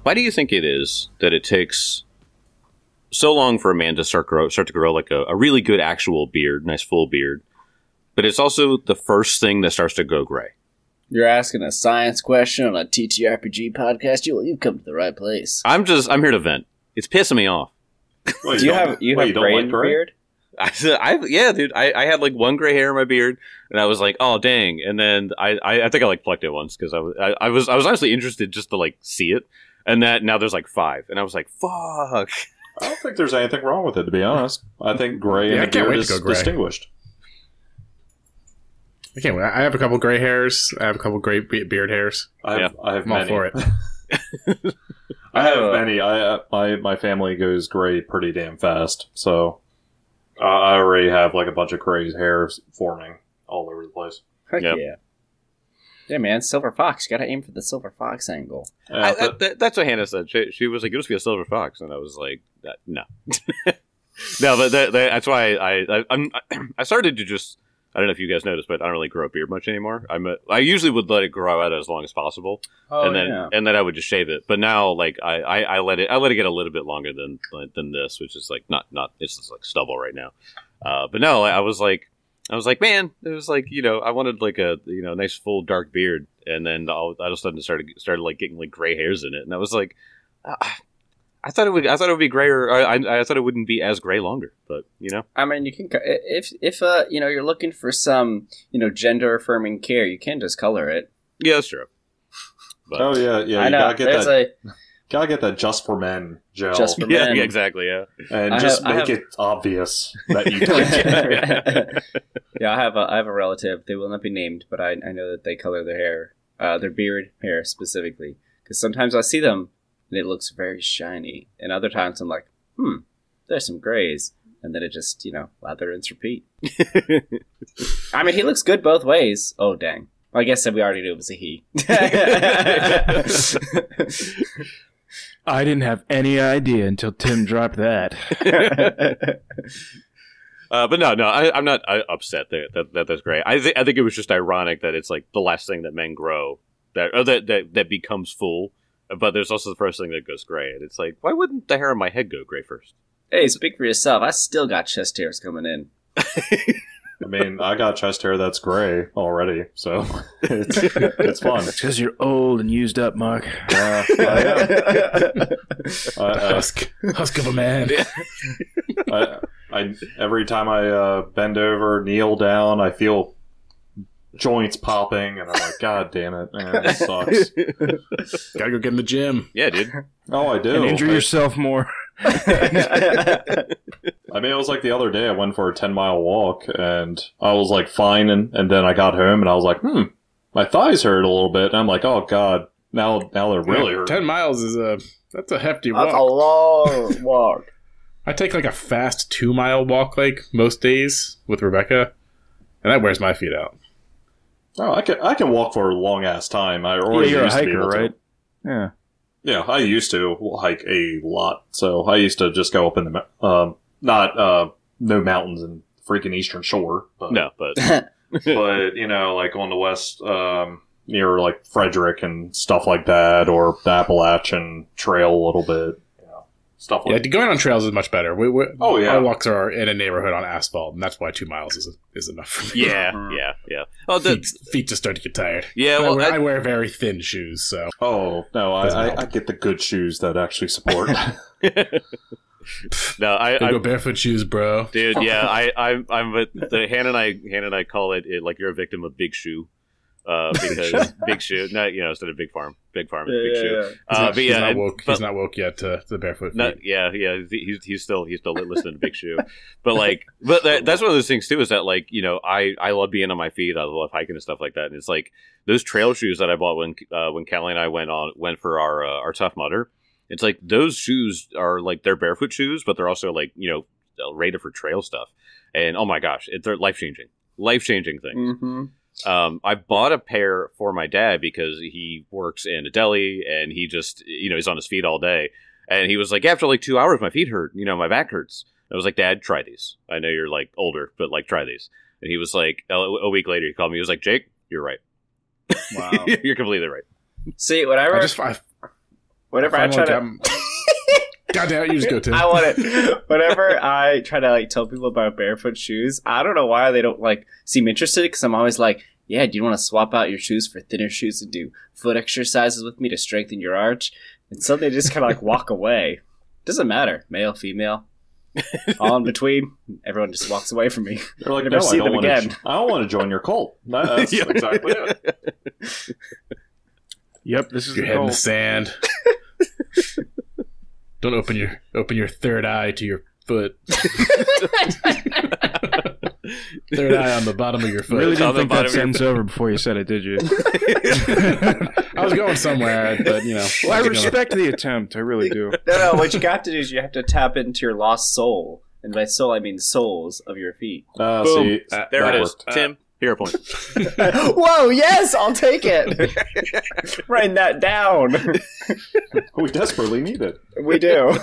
Why do you think it is that it takes so long for a man to start to grow like a really good actual beard, nice full beard, but it's also the first thing that starts to go gray? You're asking a science question on a TTRPG podcast. You've come to the right place. I'm here to vent. It's pissing me off. Wait, do you have gray in your beard? Yeah, dude. I had like one gray hair in my beard, and I was like, oh dang. And then I think I like plucked it once because I was honestly interested just to like see it, and that now there's like 5, and I was like, fuck. I don't think there's anything wrong with it, to be honest. I think gray and the beard is distinguished. I can't wait. I have a couple gray hairs. I have a couple gray beard hairs. I have I'm many. all for it. I have many. My family goes gray pretty damn fast, so I already have like a bunch of gray hairs forming all over the place. Heck yeah. Yeah, man, Silver Fox. You gotta aim for the Silver Fox angle. That's what Hannah said. She was like, "You'll just be a Silver Fox," and I was like, "No, no." But that's why I started to just. I don't know if you guys noticed, but I don't really grow a beard much anymore. I usually would let it grow out as long as possible, and then I would just shave it. But now, like I let it get a little bit longer than this, which is like not it's just like stubble right now. But no, I was like, man, it was like, I wanted like a nice full dark beard, and then all of a sudden started like getting like gray hairs in it, and I was like, I thought it would be grayer. I thought it wouldn't be as gray longer, but I mean, you can if you're looking for some gender affirming care, you can just color it. Yeah, that's true. But, oh yeah. I know. Gotta get that just for men gel. Just for men. Yeah, exactly. Yeah, and make it obvious that you don't. Yeah, I have a relative. They will not be named, but I know that they color their hair, their beard hair specifically, because sometimes I see them. And it looks very shiny. And other times I'm like, there's some grays. And then it just, lather, rinse, repeat. I mean, he looks good both ways. Oh, dang. Well, I guess we already knew it was a he. I didn't have any idea until Tim dropped that. But no, I'm not upset that that's great. I think it was just ironic that it's like the last thing that men grow that becomes full. But there's also the first thing that goes gray, and it's like, why wouldn't the hair on my head go gray first? Hey, speak for yourself. I still got chest hairs coming in. I mean, I got chest hair that's gray already, so it's fun. It's because you're old and used up, Mark. Husk of a man. I every time I bend over, kneel down, I feel joints popping, and I'm like, God damn it, man, this sucks. Gotta go get in the gym. Yeah, dude. Oh, I do. And injure yourself more. I mean, it was like the other day, I went for a 10-mile walk, and I was like fine, and then I got home, and I was like, my thighs hurt a little bit, and I'm like, oh God, now they're really hurting. 10 miles is that's a hefty walk. That's a long walk. I take like a fast 2-mile walk like most days with Rebecca, and that wears my feet out. Oh, I can walk for a long ass time. I already you're used a to be hiker, able to. right? Yeah. Yeah, I used to hike a lot. So I used to just go up in the no mountains in freaking Eastern Shore. But, No, but but like on the west near like Frederick and stuff like that, or the Appalachian Trail a little bit. Stuff like going on trails is much better. Oh, yeah. Our walks are in a neighborhood on asphalt, and that's why 2 miles is enough for me. yeah. Oh, feet just start to get tired. Yeah, well, I wear very thin shoes, so. Oh no, I get the good shoes that actually support. No, I go barefoot shoes, bro. Dude, yeah, I'm with the Hannah and I call it like you're a victim of big shoe. Because big shoe, instead of big farm is big shoe. But he's not woke. He's not woke yet to the barefoot feet. He's still listening to Big Shoe. But that's one of those things too. Is that I love being on my feet. I love hiking and stuff like that. And it's like those trail shoes that I bought when Callie and I went for our Tough Mudder. It's like those shoes are like they're barefoot shoes, but they're also like rated for trail stuff. And oh my gosh, they're life changing things. Mm-hmm. I bought a pair for my dad because he works in a deli and he just, he's on his feet all day. And he was like, after like 2 hours, my feet hurt, my back hurts. I was like, Dad, try these. I know you're like older, but like try these. And he was like, a week later, he called me. He was like, Jake, you're right. Wow. You're completely right. See, whatever. Whenever I try to... God damn it, you just go, Tim. I want it. Whenever I try to like tell people about barefoot shoes, I don't know why they don't like seem interested, because I'm always like, yeah, do you want to swap out your shoes for thinner shoes and do foot exercises with me to strengthen your arch? And so they just kind of like walk away. Doesn't matter, male, female, all in between. Everyone just walks away from me. They're like, I never see them again. I don't want to join your cult. That's exactly it. Yep, this is Your the head in the cult. sand. Don't open your third eye to your foot. Third eye on the bottom of your foot. Really On didn't the think bottom that of your sentence over before you said it, did you? I was going somewhere, but you know. Well, I respect the attempt. I really do. No, what you got to do is you have to tap into your lost soul. And by soul, I mean souls of your feet. Boom. See, There that it is. worked. Tim, here a point. Whoa, yes, I'll take it. Writing that down. We desperately need it. We do.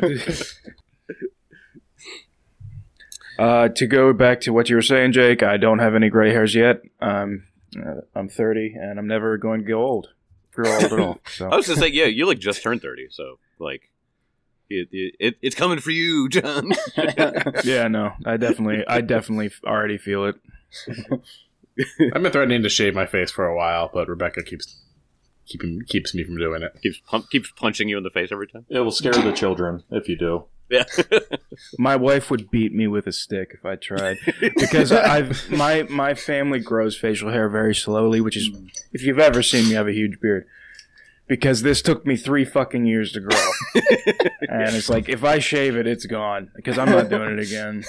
To go back to what you were saying, Jake, I don't have any gray hairs yet. I'm 30, and I'm never going to grow old at all. So. I was gonna say, yeah, you like just turned 30, so like, it's coming for you, John. Yeah, no, I definitely already feel it. I've been threatening to shave my face for a while, but Rebecca keeps me from doing it. Keeps punching you in the face every time. It will scare the children if you do. Yeah. My wife would beat me with a stick if I tried, because my family grows facial hair very slowly, which is, if you've ever seen me, I have a huge beard. Because this took me 3 fucking years to grow, and it's like if I shave it, it's gone. Because I'm not doing it again.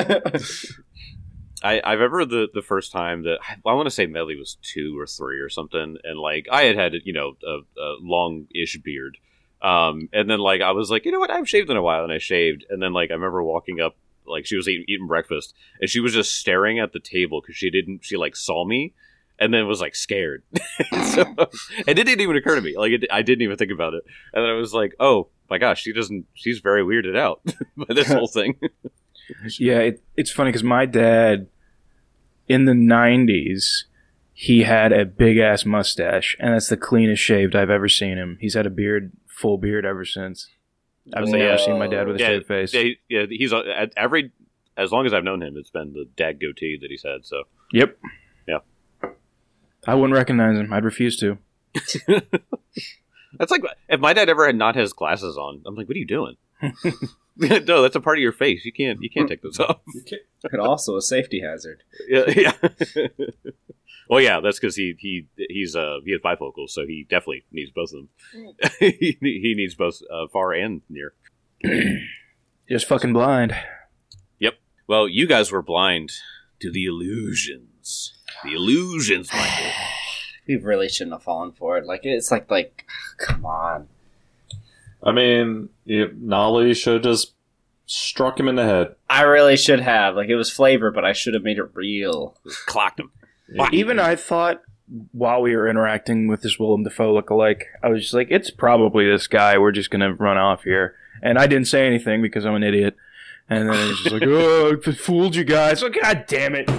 I remember the first time that I want to say Melly was 2 or 3 or something, and like I had a long-ish beard, and then like I was like, you know what, I haven't shaved in a while, and I shaved, and then like I remember walking up, like she was eating breakfast, and she was just staring at the table because she like saw me, and then was like scared. So, and it didn't even occur to me, like I didn't even think about it, and then I was like, oh my gosh, she's very weirded out by this whole thing. Yeah, it's funny because my dad, in the 90s, he had a big-ass mustache, and that's the cleanest shaved I've ever seen him. He's had a full beard ever since. I've So, never yeah. seen my dad with a shaved face. Yeah, he's as long as I've known him, it's been the dad goatee that he's had. So Yep. Yeah. I wouldn't recognize him. I'd refuse to. that's like if my dad ever had not his glasses on, I'm like, what are you doing? No, that's a part of your face. You can't take those off. And also a safety hazard. Yeah. Well, yeah, that's because he has bifocals, so he definitely needs both of them. he needs both far and near. Just fucking blind. Yep. Well, you guys were blind to the illusions. The illusions, Michael. We really shouldn't have fallen for it. Like, it's like, come on. I mean, Nolly should have just struck him in the head. I really should have. Like, it was flavor, but I should have made it real. Clocked him. Even I thought, while we were interacting with this Willem Dafoe lookalike, I was just like, it's probably this guy. We're just going to run off here. And I didn't say anything because I'm an idiot. And then it was just like, oh, I fooled you guys. Oh, God damn it.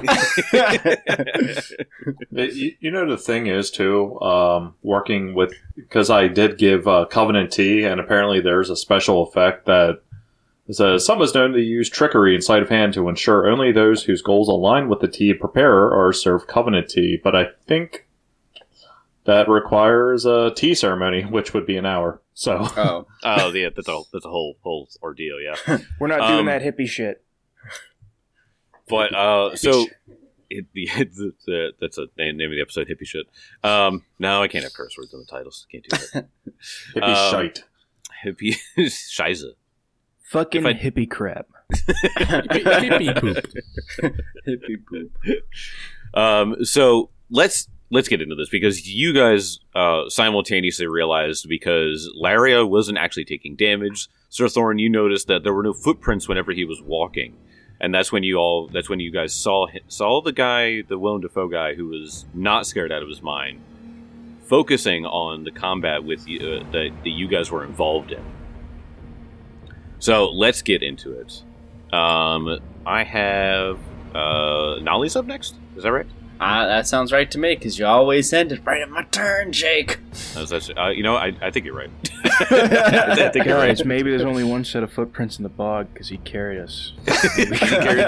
You know, the thing is, too, working with, because I did give Covenant tea, and apparently there's a special effect that says, some is known to use trickery in sleight of hand to ensure only those whose goals align with the tea preparer are served Covenant tea. But I think that requires a tea ceremony, which would be an hour. So, Oh. Yeah, that's a whole ordeal. Yeah. We're not doing that hippie shit. But so that's a name of the episode, hippie shit. No, I can't have curse words in the titles. Can't do that. hippie shite. Hippie shiza. Fucking If I- hippie crap. Hippie poop. Hippie poop. So let's get into this because you guys simultaneously realized because Laria wasn't actually taking damage. Sir Thorn, you noticed that there were no footprints whenever he was walking, and that's when you guys saw the guy, the Willem Dafoe guy, who was not scared out of his mind, focusing on the combat with you, that you guys were involved in. So let's get into it. I have Nolly's up next. Is that right? That sounds right to me, because you always end it right at my turn, Jake. I think you're right. I think you're right. Guys, maybe there's only one set of footprints in the bog because he carried us. He carried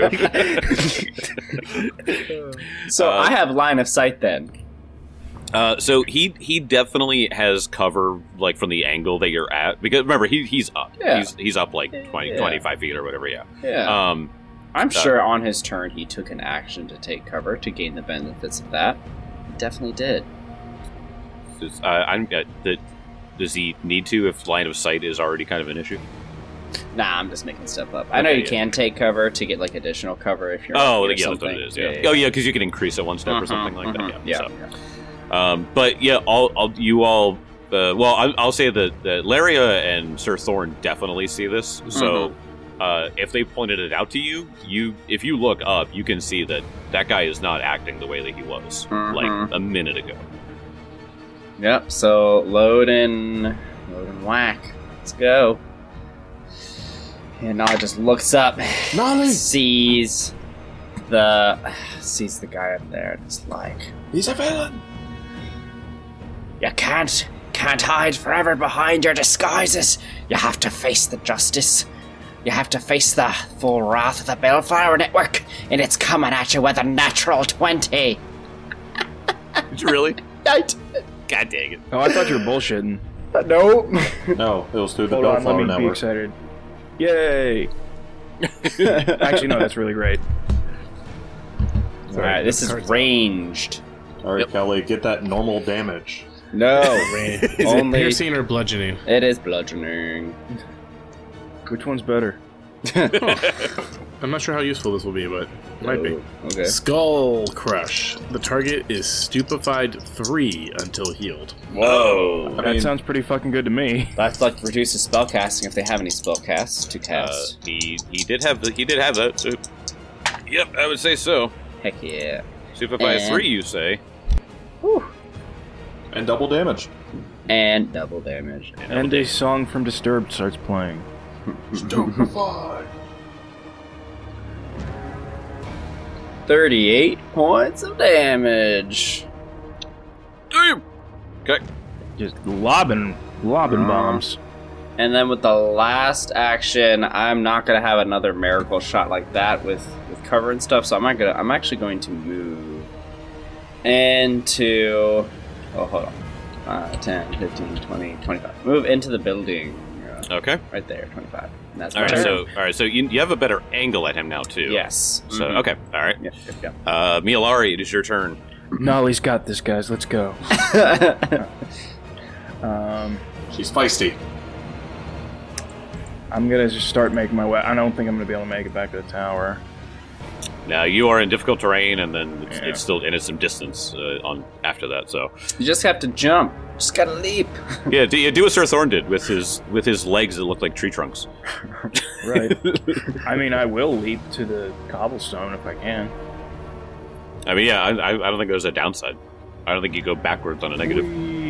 you through. So I have line of sight then. So he definitely has cover like from the angle that you're at, because remember he's up. Yeah. He's up like 25 feet or whatever. Yeah. Yeah. I'm sure on his turn he took an action to take cover to gain the benefits of that. He definitely did. Does he need to if line of sight is already kind of an issue? Nah, I'm just making stuff up. I know you can take cover to get like additional cover if you're. Oh, that's what it is. Yeah. Oh, yeah, because you can increase it one step or something like that. Yeah. But yeah, I'll say that Laria and Sir Thorn definitely see this. So if they pointed it out to you, if you look up, you can see that guy is not acting the way that he was like a minute ago. Yep. So load and whack. Let's go. And Nolly just looks up, sees the guy up there, and it's like, he's a villain. You can't hide forever behind your disguises. You have to face the justice. You have to face the full wrath of the Bellfire Network, and it's coming at you with a natural 20. Really? Right. God dang it. Oh, I thought you were bullshitting. No. No, it was through the Hold on, let Bellflower me be Network. excited. Yay! Actually, no, that's really great. Alright, this is ranged. Alright, Kelly, get that normal damage. No. Is it Only. piercing or bludgeoning? It is bludgeoning. Which one's better? I'm not sure how useful this will be, but it might be. Okay. Skull Crush. The target is stupefied 3 until healed. Whoa. That sounds pretty fucking good to me. That's like reduces spellcasting if they have any spellcasts to cast. He did have that. So, yep, I would say so. Heck yeah. Superfly 3, you say? Whew. And double damage. And double damage. And a song from Disturbed starts playing. Stupefy. 38 points of damage. Okay. Just lobbing bombs. And then with the last action, I'm not gonna have another miracle shot like that with cover and stuff. So I'm actually going to move into. Oh, hold on. 10, 15, 20, 25. Move into the building. Okay. Right there, 25. And that's All my right. turn. So you have a better angle at him now too. Yes. So okay. All right. Yep. Mialari, it is your turn. Nolly's got this, guys. Let's go. She's feisty. I'm gonna just start making my way. I don't think I'm gonna be able to make it back to the tower. Now you are in difficult terrain, and then it's still in some distance on after that. So You just have to jump. Just gotta leap. yeah, do what Sir Thorn did with his legs that look like tree trunks. Right. I mean, I will leap to the cobblestone if I can. I mean, yeah, I don't think there's a downside. I don't think you go backwards on a negative.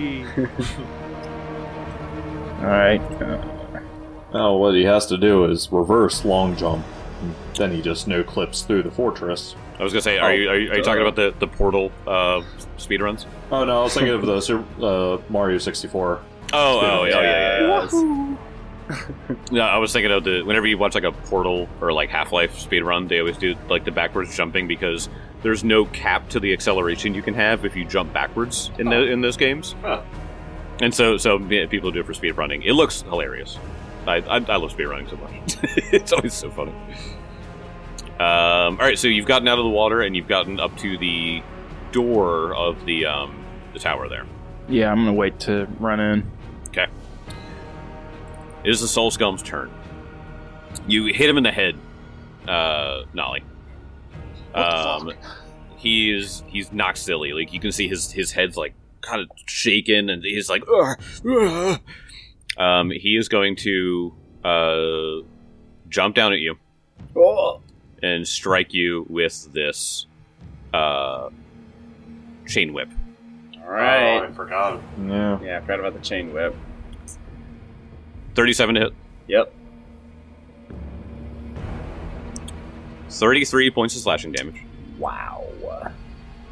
All right. Now what he has to do is reverse long jump. And then he just no clips through the fortress. I was gonna say, are you talking about the portal speedruns? Oh no, I was thinking of the Mario 64. Yeah. No, I was thinking of whenever you watch like a Portal or like Half-Life speedrun, they always do like the backwards jumping because there's no cap to the acceleration you can have if you jump backwards in those games. Huh. And so yeah, people do it for speedrunning. It looks hilarious. I love speedrunning so much. It's always so funny. All right, so you've gotten out of the water and you've gotten up to the door of the tower there. Yeah, I'm gonna wait to run in. Okay. It is the Soul Scum's turn. You hit him in the head, Nolly. He's knocked silly. Like you can see his head's like kind of shaking, and he's like, "Ugh, ugh." He is going to jump down at you and strike you with this chain whip. All right. Oh, I forgot. Yeah. Yeah, I forgot about the chain whip. 37 to hit. Yep. 33 points of slashing damage. Wow.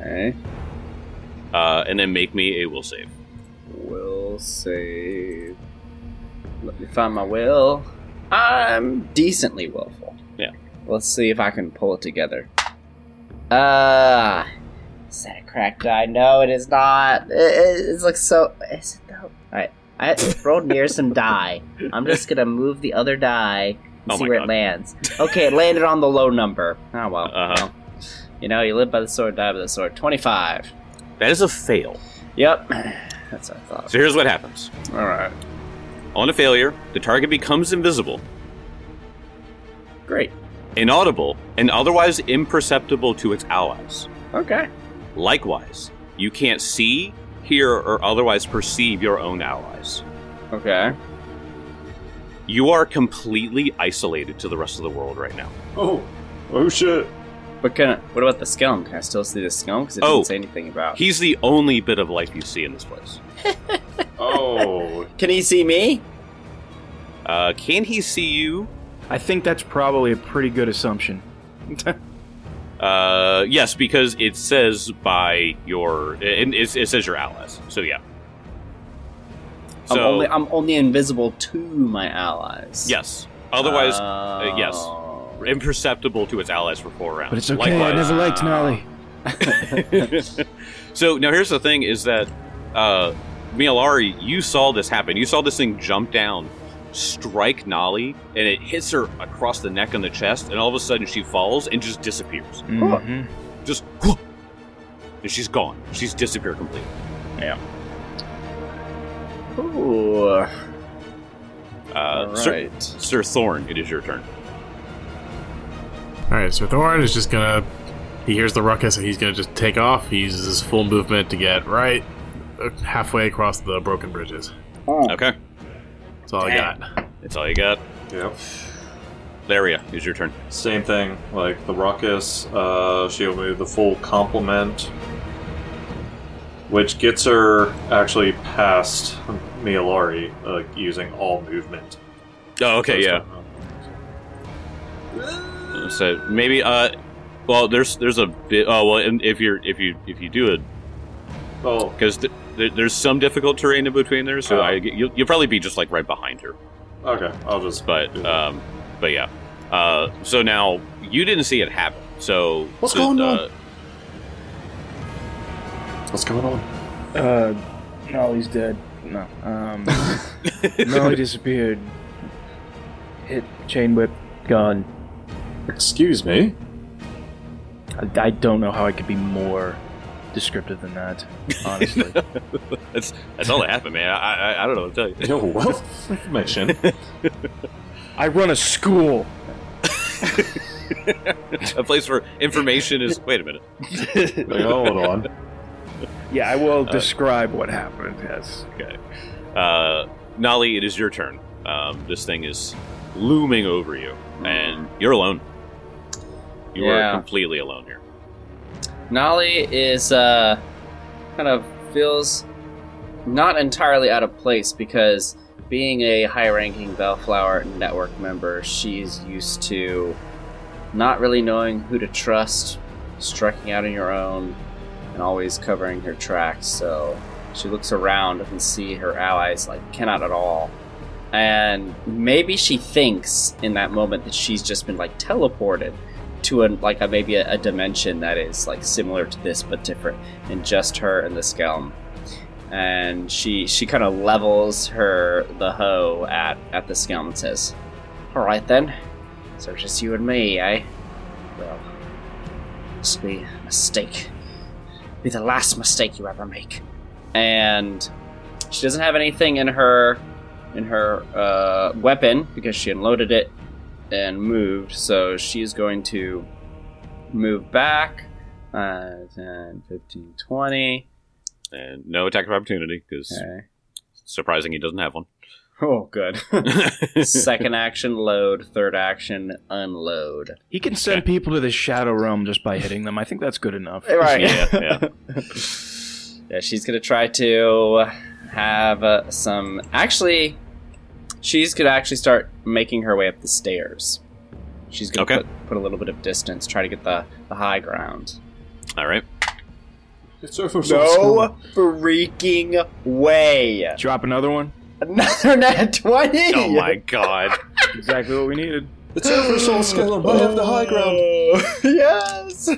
Okay. And then make me a will save. Will save. Let me find my will. I'm decently willful. Yeah. Let's see if I can pull it together. Is that a cracked die? No, it is not. It's like so. Is it though? Alright. I rolled near some die. I'm just gonna move the other die and Oh see my where God. it lands. Okay, it landed on the low number. Oh well. Uh-huh. Well, you know, you live by the sword, die by the sword. 25. That is a fail. Yep. That's what I thought. So here's what happens. Alright. On a failure, the target becomes invisible, Great. inaudible, and otherwise imperceptible to its allies. Okay. Likewise, you can't see, hear, or otherwise perceive your own allies. Okay. You are completely isolated to the rest of the world right now. Oh shit. But what about the skeleton? Can I still see the skeleton? Because it Oh. didn't say anything about. He's the only bit of life you see in this place. Oh. Can he see me? Can he see you? I think that's probably a pretty good assumption. Yes, because it says by your... It says your allies, so yeah. So, I'm only invisible to my allies. yes. Otherwise, yes. Oh. Imperceptible to its allies for 4 rounds. But it's okay. I Likewise. never liked Nolly. So now here's the thing: is that Mialari, you saw this happen. You saw this thing jump down, strike Nolly, and it hits her across the neck and the chest, and all of a sudden she falls and just disappears. Mhm. Just, and she's gone. She's disappeared completely. Ooh. Sir, Alright. Sir Thorn, it is your turn. Alright, so Thorn is just gonna... He hears the ruckus and he's gonna just take off. He uses his full movement to get right halfway across the broken bridges. Okay, That's all I got. that's all you got. Yep. Laria, it's your turn. Same thing, like the ruckus, she'll move the full complement, which gets her actually past Mialari, using all movement. Oh, okay, yeah. So maybe, well, there's a bit. Oh, well, and if you do it, Oh, because there's some difficult terrain in between there, so Oh. you'll probably be just like right behind her. okay, I'll just... But yeah. So now you didn't see it happen. So What's going on? What's going on? Nolly's dead. No. Nolly disappeared. Hit chain whip, gone. Excuse me? I don't know how I could be more descriptive than that, honestly. that's all that happened, man. I don't know what to tell you. Yo, wealth of information. I run a school. A place where information is. Wait a minute. Like, hold on. Yeah, I will describe what happened, yes. Okay. Nolly, it is your turn. This thing is looming over you, and you're alone. You Yeah. are completely alone here. Nolly is kind of feels not entirely out of place because being a high-ranking Bellflower Network member, she's used to not really knowing who to trust, striking out on your own, and always covering her tracks. So she looks around and see her allies cannot at all. And maybe she thinks in that moment that she's just been teleported to maybe a dimension that is similar to this but different, and just her and the Skelm. And she kind of levels the hoe at the Skelm and says, "All right then, so just you and me, eh? Well, this will be a mistake. Be the last mistake you ever make." And she doesn't have anything in her weapon because she unloaded it and moved, so she's going to move back 10, 15, 20. And no attack of opportunity, because Okay. surprising he doesn't have one. Oh, good. Second action, load. Third action, unload. He can send people to the Shadow Realm just by hitting them. I think that's good enough. Right. Yeah. Yeah, she's going to try to have some... Actually, she's going to actually start making her way up the stairs. She's going to Okay. put a little bit of distance, try to get the high ground. All right. It's over No freaking way. Drop another one. Another nat 20. Oh my god. Exactly what we needed. It's over, Soul Skeleton. I have the high ground. Yes.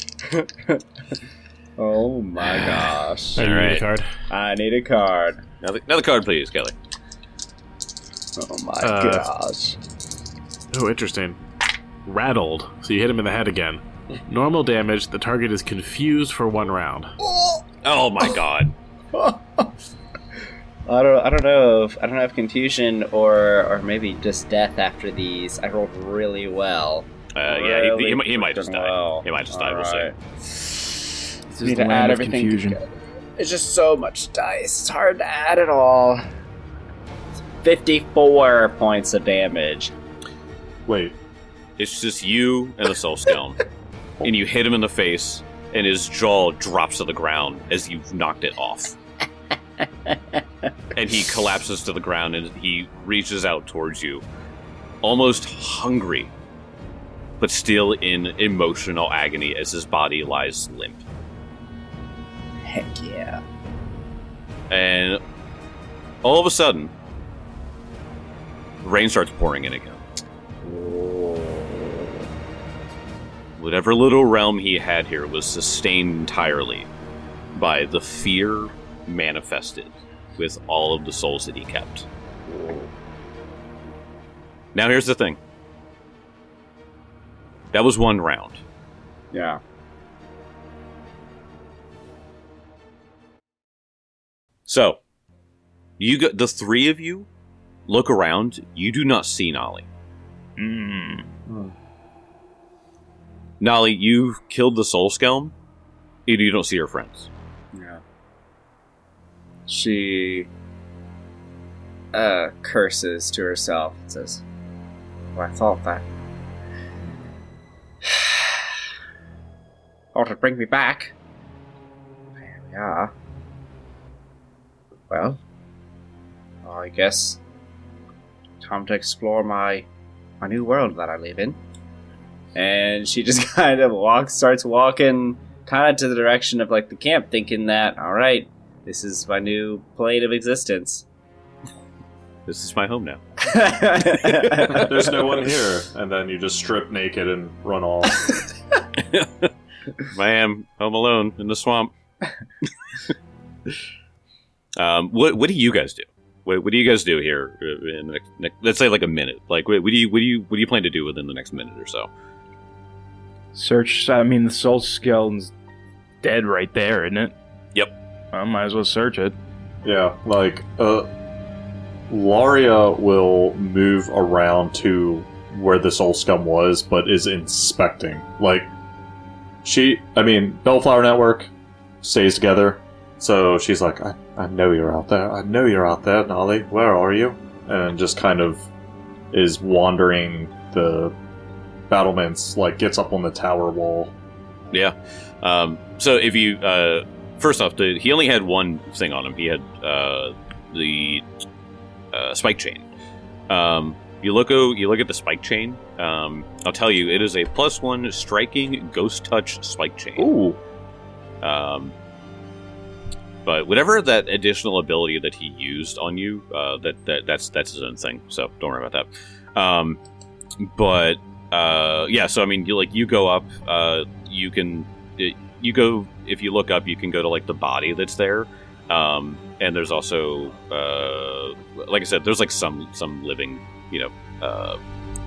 Oh my gosh. I need Alright. a card. I need a card. Another card, please, Kelly. Oh my Uh, gosh. Oh, interesting. Rattled. So you hit him in the head again. Normal damage. The target is confused for 1 round. Oh my god. I don't know if confusion or maybe just death after these. I rolled really well. Yeah, he might just die. Well. He might just die, we'll see. Alright. This Need is to the add land of everything confusion. together. It's just so much dice. It's hard to add it all. 54 points of damage. Wait. It's just you and the Soul Skeleton. And you hit him in the face, and his jaw drops to the ground as you've knocked it off. And he collapses to the ground, and he reaches out towards you, almost hungry, but still in emotional agony as his body lies limp. Heck yeah. And all of a sudden, rain starts pouring in again. Whatever little realm he had here was sustained entirely by the fear manifested with all of the souls that he kept. Now here's the thing. That was 1 round. Yeah. So, you got the 3 of you look around. You do not see Nolly. Nolly, you've killed the Soul Skeleton. You don't see her friends. Yeah. She curses to herself and says, well, I thought that ought to bring me back. Here we are. Well, I guess time to explore my new world that I live in. And she just kind of starts walking kind of to the direction of like the camp, thinking that, all right, this is my new plane of existence. This is my home now. There's no one here. And then you just strip naked and run off. I am home alone in the swamp. What do you guys do? What do you guys do here in the next let's say like a minute? Like, what do you plan to do within the next minute or so? Search. I mean, the Soul Skeleton's dead right there, isn't it? Yep. I might as well search it. Yeah, like, Laria will move around to where the Soul Scum was, but is inspecting. Like, Bellflower Network stays together, so she's like, I know you're out there. I know you're out there, Nolly. Where are you? And just kind of is wandering the battlements, like, gets up on the tower wall. Yeah. So if you first off, he only had one thing on him. He had the spike chain. You look at the spike chain. I'll tell you, it is a +1 striking ghost touch spike chain. Ooh. But whatever that additional ability that he used on you, that's his own thing. So don't worry about that. But yeah. So I mean, you go up. You go, if you look up, you can go to like the body that's there. And there's also, like I said, there's like some living, the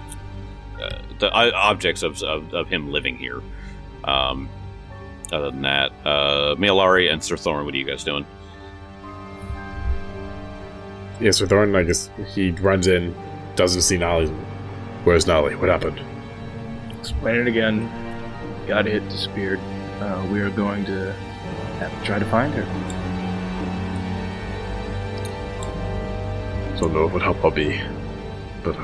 objects of him living here. Other than that, Malari and Sir Thorn, what are you guys doing? Yeah, so Thorn, I guess he runs in, doesn't see Nolly. Where's Nolly? What happened? Explain it again. Got hit, disappeared. We are going to have to try to find her. Don't know what help I'll be, but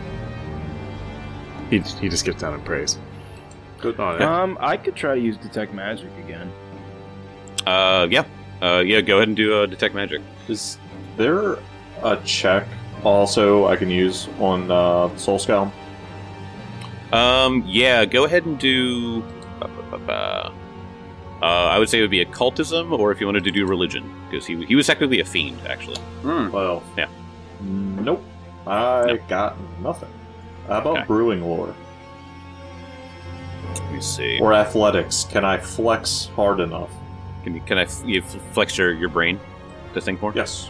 he just gets down and prays. Good. Oh, yeah. I could try to use detect magic again. Yeah. Yeah, go ahead and do Detect Magic. Is there a check also I can use on Soul Scum? Yeah, go ahead and do. I would say it would be occultism, or if you wanted to do religion, because he was technically a fiend, actually. Well, Yeah. Nope. I got nothing. How about Okay. brewing lore? Let me see. Or athletics? Can I flex hard enough? Can I you flex your brain to think more? Yes.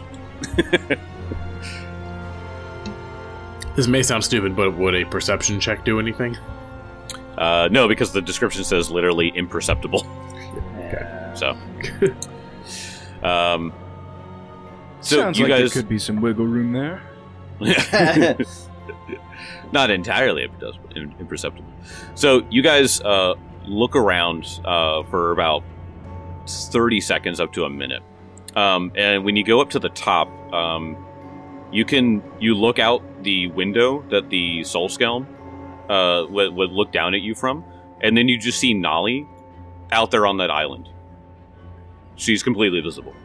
This may sound stupid, but would a perception check do anything? No, because the description says literally imperceptible. So, so Sounds you like guys there could be some wiggle room there. not entirely imperceptible. So you guys look around for about 30 seconds up to a minute, and when you go up to the top, you look out the window that the Soul Skelm would look down at you from, and then you just see Nolly out there on that island. She's completely visible.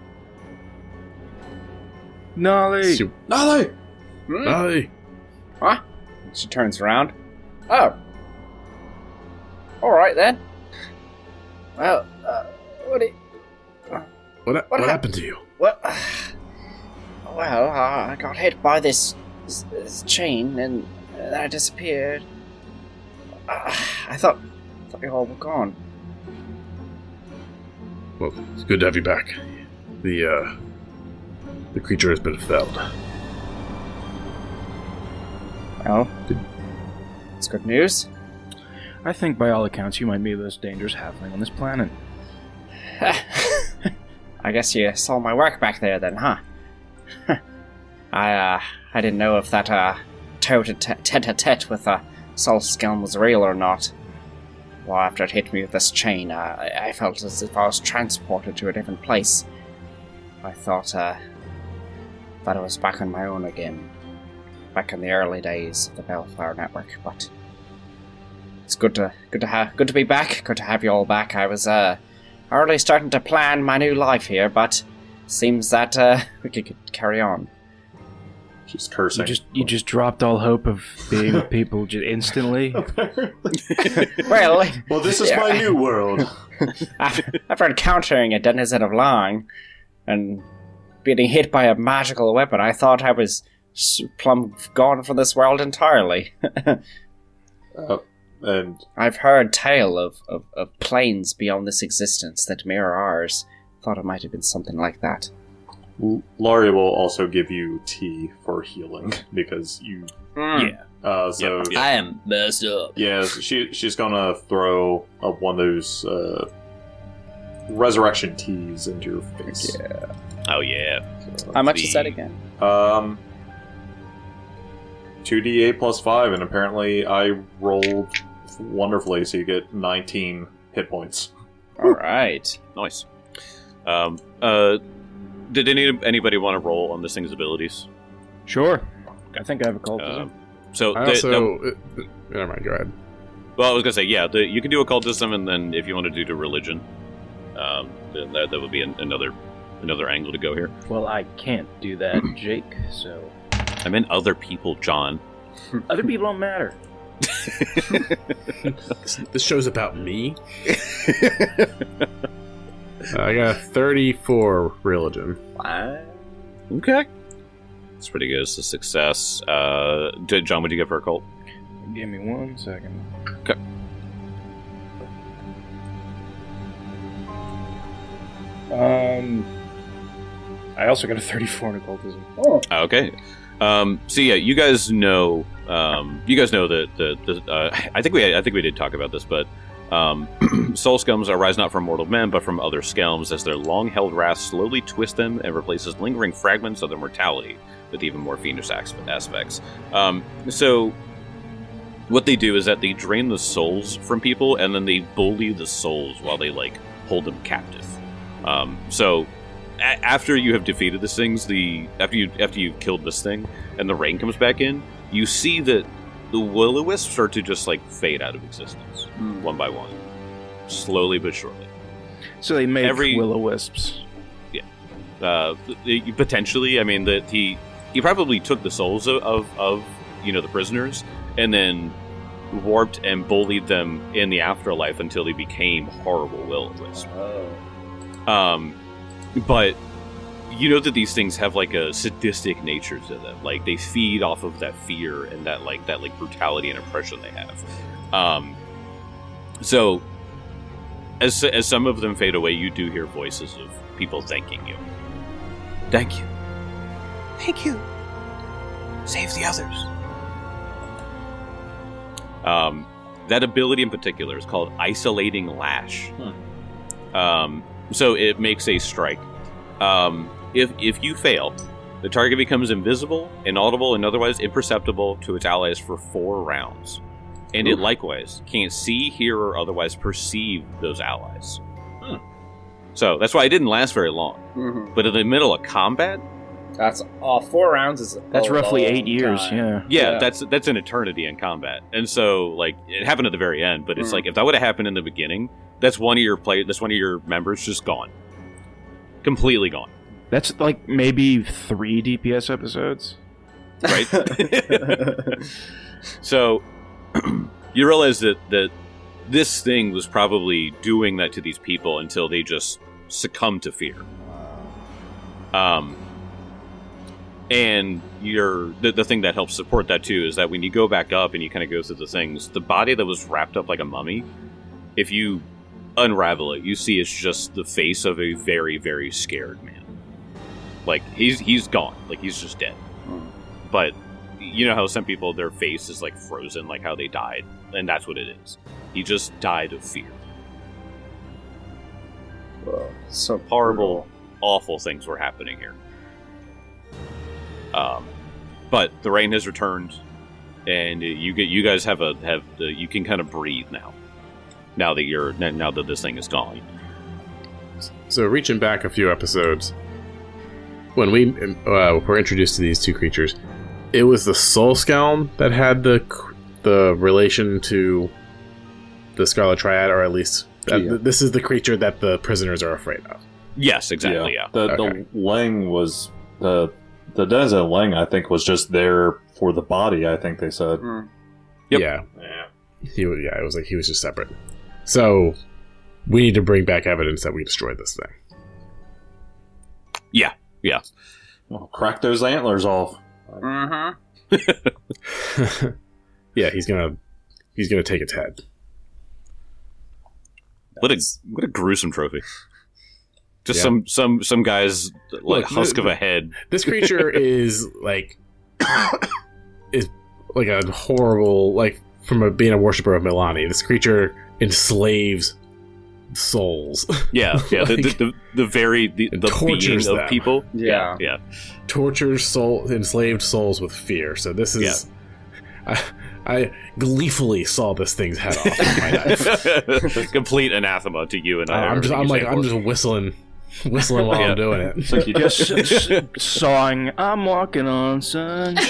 Nolly! Nolly! Hey, Huh? She turns around. Oh. Alright then. Well, what happened to you? Well, I got hit by this chain and then I disappeared. I thought you all were gone. Well, it's good to have you back. The creature has been felled. Well, it's good news. I think by all accounts you might be the most dangerous halfling on this planet. I guess you saw my work back there then, huh? I didn't know if that tete-a-tete with Soul Skelm was real or not. Well, after it hit me with this chain, I felt as if I was transported to a different place. I thought I was back on my own again. Back in the early days of the Bellflower Network, but it's good to be back. Good to have you all back. I was already starting to plan my new life here, but seems that we could carry on. She's cursing. You just dropped all hope of being with people instantly. Well, this is my new world. after encountering a denizen of Lang and being hit by a magical weapon, I thought I was plumb gone from this world entirely. And I've heard tale of planes beyond this existence that mirror ours. Thought it might have been something like that. Laurie will also give you tea for healing because you. Yeah. So Yeah. I am messed up. yeah, she's gonna throw up one of those resurrection teas into your face. Yeah. Oh yeah. So, How much is that again? 2d8 plus 5, and apparently I rolled wonderfully, so you get 19 hit points. All right. Nice. Did anybody want to roll on this thing's abilities? Sure. I think I have a occultism. So I also... never mind, go ahead. well, I was gonna say you can do occultism, and then if you want to do religion, then that would be another angle to go here. Well, I can't do that, Jake, so... I meant other people, John. Other people don't matter. This show's about me. I got a 34 religion. Okay. That's pretty good. It's a success. John, what'd you get for occult? Give me 1 second. Okay. I also got a 34 in occultism. Okay. So yeah, you guys know that I think we did talk about this, but soul skelms arise not from mortal men, but from other skelms, as their long-held wrath slowly twists them and replaces lingering fragments of their mortality with even more fiendish aspects. So what they do is that they drain the souls from people, and then they bully the souls while they hold them captive. So after you have defeated these things, after you've killed this thing, and the rain comes back in, you see that the will-o-wisps start to just fade out of existence, one by one, slowly but surely. So they make will-o-wisps. Potentially, I mean that he probably took the souls of the prisoners, and then warped and bullied them in the afterlife until they became horrible will-o-wisps. Oh. But you know that these things have like a sadistic nature to them. Like they feed off of that fear and that brutality and oppression they have. So as some of them fade away, you do hear voices of people thanking you. Thank you. Thank you. Save the others. That ability in particular is called Isolating Lash. So it makes a strike. If you fail, the target becomes invisible, inaudible, and otherwise imperceptible to its allies for 4 rounds. And it likewise can't see, hear, or otherwise perceive those allies. So that's why it didn't last very long. Mm-hmm. But in the middle of combat, That's 4 rounds is That's a roughly long 8 years. time. Yeah. that's an eternity in combat. And so like it happened at the very end, but it's like if that would have happened in the beginning, that's one of your members just gone. Completely gone. That's like maybe 3 DPS episodes. Right? So you realize that this thing was probably doing that to these people until they just succumbed to fear. And the thing that helps support that too is that when you go back up and you kind of go through the things, the body that was wrapped up like a mummy, if you unravel it, you see it's just the face of a very, very scared man. Like he's gone, like he's just dead. But you know how some people, their face is like frozen, like how they died, and that's what it is. He just died of fear. Whoa, so Horrible, awful things were happening here. But the rain has returned, and you guys you can kind of breathe now. Now that this thing is gone. So reaching back a few episodes, when we were introduced to these 2 creatures, it was the Soul Scalm that had the relation to the Scarlet Triad, or at least this is the creature that the prisoners are afraid of. Yes, exactly. Yeah. The Lang was the Denizen Lang. I think was just there for the body. I think they said. Yep. Yeah. It was like he was just separate. So we need to bring back evidence that we destroyed this thing. Yeah. Well, crack those antlers off. Yeah, he's gonna take its head. What a gruesome trophy. Just Yeah. some guy's like Look, husk of a head. This creature is like a horrible, like from being a worshiper of Milani. This creature enslaves souls. Yeah. Like, the tortures being of them. people. Yeah. Yeah. tortures enslaved souls with fear. So this is. I gleefully saw this thing's head off with my knife. Complete anathema to you and I. I'm just whistling while I'm doing it. It's like you Just sawing, I'm walking on sunshine.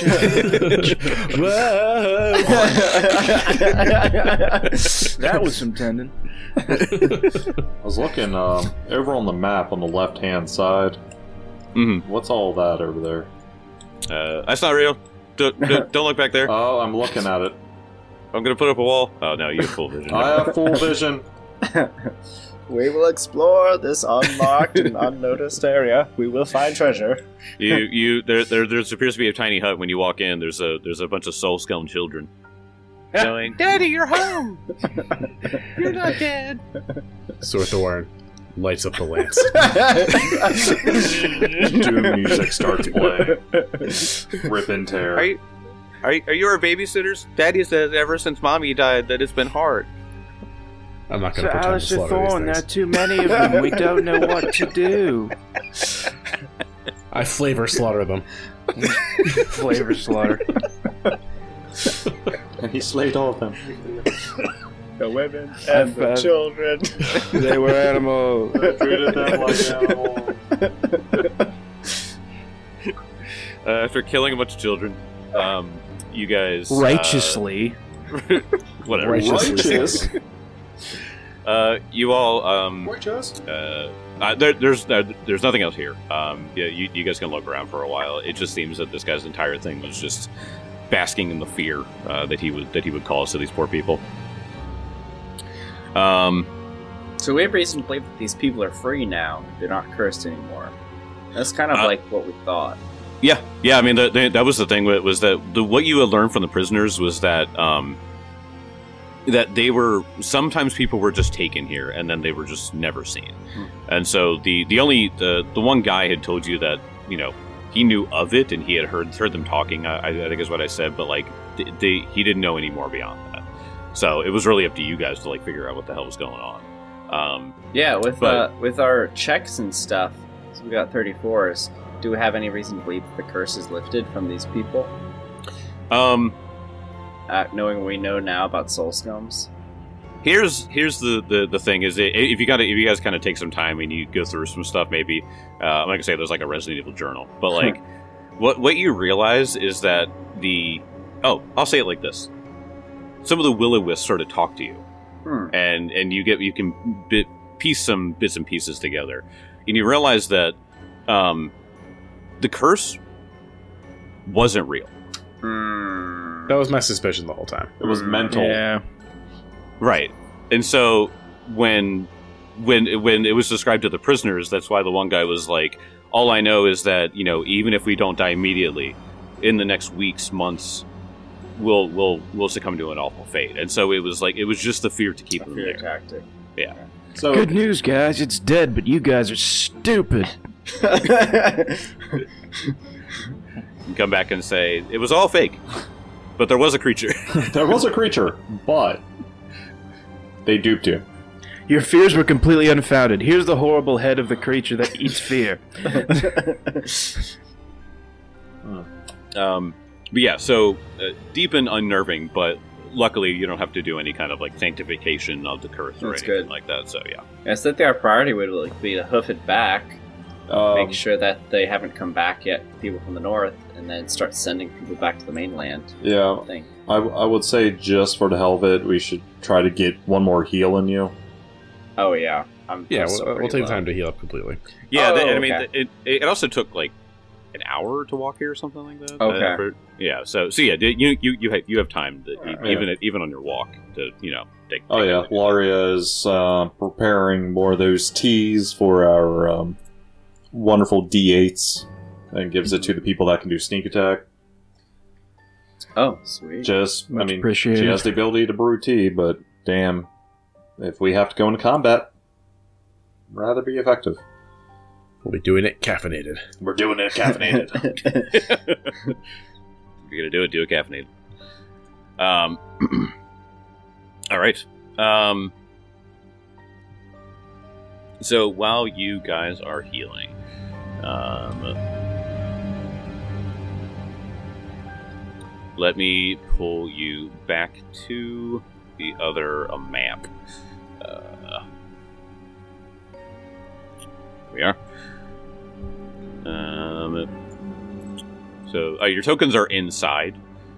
That was some tendon. I was looking over on the map on the left-hand side. Mm-hmm. What's all that over there? That's not real. Don't look back there. Oh, I'm looking at it. I'm gonna put up a wall. Oh no, you have full vision. I have full vision. We will explore this unmarked and unnoticed area. We will find treasure. There appears to be a tiny hut when you walk in. There's a bunch of soul scum children. Going, Daddy, you're home. You're not dead. Sorthorn lights up the lance. Doom music starts playing. Rip and tear. Are you our babysitters? Daddy says ever since Mommy died that it's been hard. I'm not going So to pretend to Alistair slaughter Thorne, there these are too many of them. We don't know what to do. things. I flavor slaughter them. Flavor slaughter. And he slayed all of them. The women and the children. They were animals. Treated them like animals. After killing a bunch of children, you guys Righteously. whatever. Righteous. You all Righteous. there's nothing else here. Yeah, you guys can look around for a while. It just seems that this guy's entire thing was just basking in the fear that he would cause to these poor people. So we have reason to believe that these people are free now. They're not cursed anymore. That's kind of like what we thought. Yeah. I mean, that was the thing. Was that what you had learned from the prisoners was that that they were sometimes people were just taken here and then they were just never seen. And so the one guy had told you that he knew of it and he had heard them talking. I think is what I said, but like he didn't know any more beyond that. So it was really up to you guys to like figure out what the hell was going on. With our checks and stuff, so we got 34s. Do we have any reason to believe that the curse is lifted from these people? Knowing we know now about soul scomes. Here's the thing is if you guys kind of take some time and you go through some stuff, maybe I'm not gonna say there's like a Resident Evil journal, but like what you realize is that I'll say it like this: some of the will-o-wisps sort of talk to you, and you can piece some bits and pieces together, and you realize that the curse wasn't real. That was my suspicion the whole time. It was mental. Yeah. Right. And so when it was described to the prisoners, that's why the one guy was like, all I know is that, even if we don't die immediately, in the next weeks, months, we'll succumb to an awful fate. And so it was just the fear to keep them there. Tactic. Yeah. So Good news, guys. It's dead, but you guys are stupid. You come back and say, it was all fake, but there was a creature. there was a creature, but they duped you. Your fears were completely unfounded. Here's the horrible head of the creature that eats fear. But yeah, so deep and unnerving, but luckily you don't have to do any kind of like sanctification of the curse or That's anything good. like that. So yeah. I think our priority would be to hoof it back, make sure that they haven't come back yet, people from the north, and then start sending people back to the mainland. Yeah, I think. I would say just for the hell of it, we should try to get one more heal in you. Oh yeah, We'll take time to heal up completely. Yeah, Oh, I mean, okay. it also took like an hour to walk here or something like that. Okay. Yeah. So yeah, you have time to, Right. even on your walk to take. Oh yeah, take Laria is preparing more of those teas for our wonderful D8s and gives it to the people that can do sneak attack. Oh, sweet. Much appreciated. she has the ability to brew tea, but damn, if we have to go into combat, rather be effective. We'll be doing it caffeinated. We're doing it caffeinated. If you're gonna do it caffeinated. All right. So while you guys are healing, let me pull you back to the other map. Here we are. So your tokens are inside.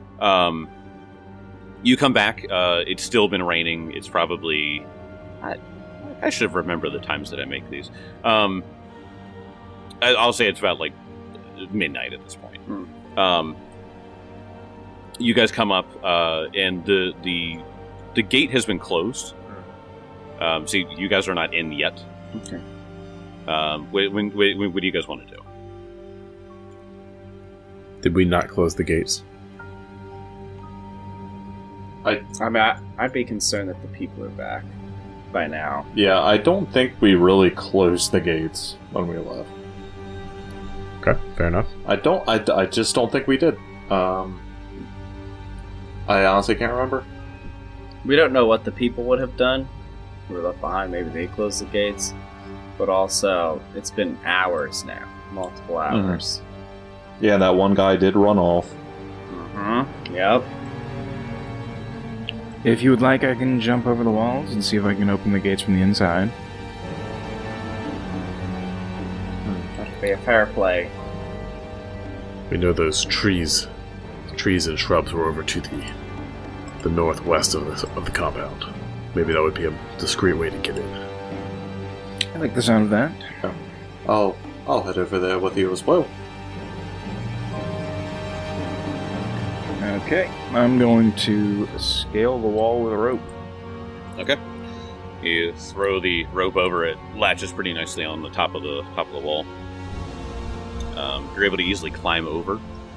You come back. It's still been raining. It's probably... I should have remembered the times that I make these. I'll say it's about like midnight at this point. You guys come up, and the gate has been closed. So you guys are not in yet. Okay. What do you guys want to do? Did we not close the gates? I mean, I'd be concerned that the people are back by now. Yeah, I don't think we really closed the gates when we left. Okay, fair enough. I just don't think we did. I honestly can't remember. We don't know what the people would have done. We were left behind. Maybe they closed the gates. But also, it's been hours now. Multiple hours. Yeah, that one guy did run off. Mm-hmm. Yep. If you would like, I can jump over the walls and see if I can open the gates from the inside. That'd be a fair play. We know those trees and shrubs were over to the northwest of the compound. Maybe that would be a discreet way to get in. I like the sound of that. I'll head over there with you as well. Okay, I'm going to scale the wall with a rope. Okay. You throw the rope over it, latches pretty nicely on the top of the wall. You're able to easily climb over.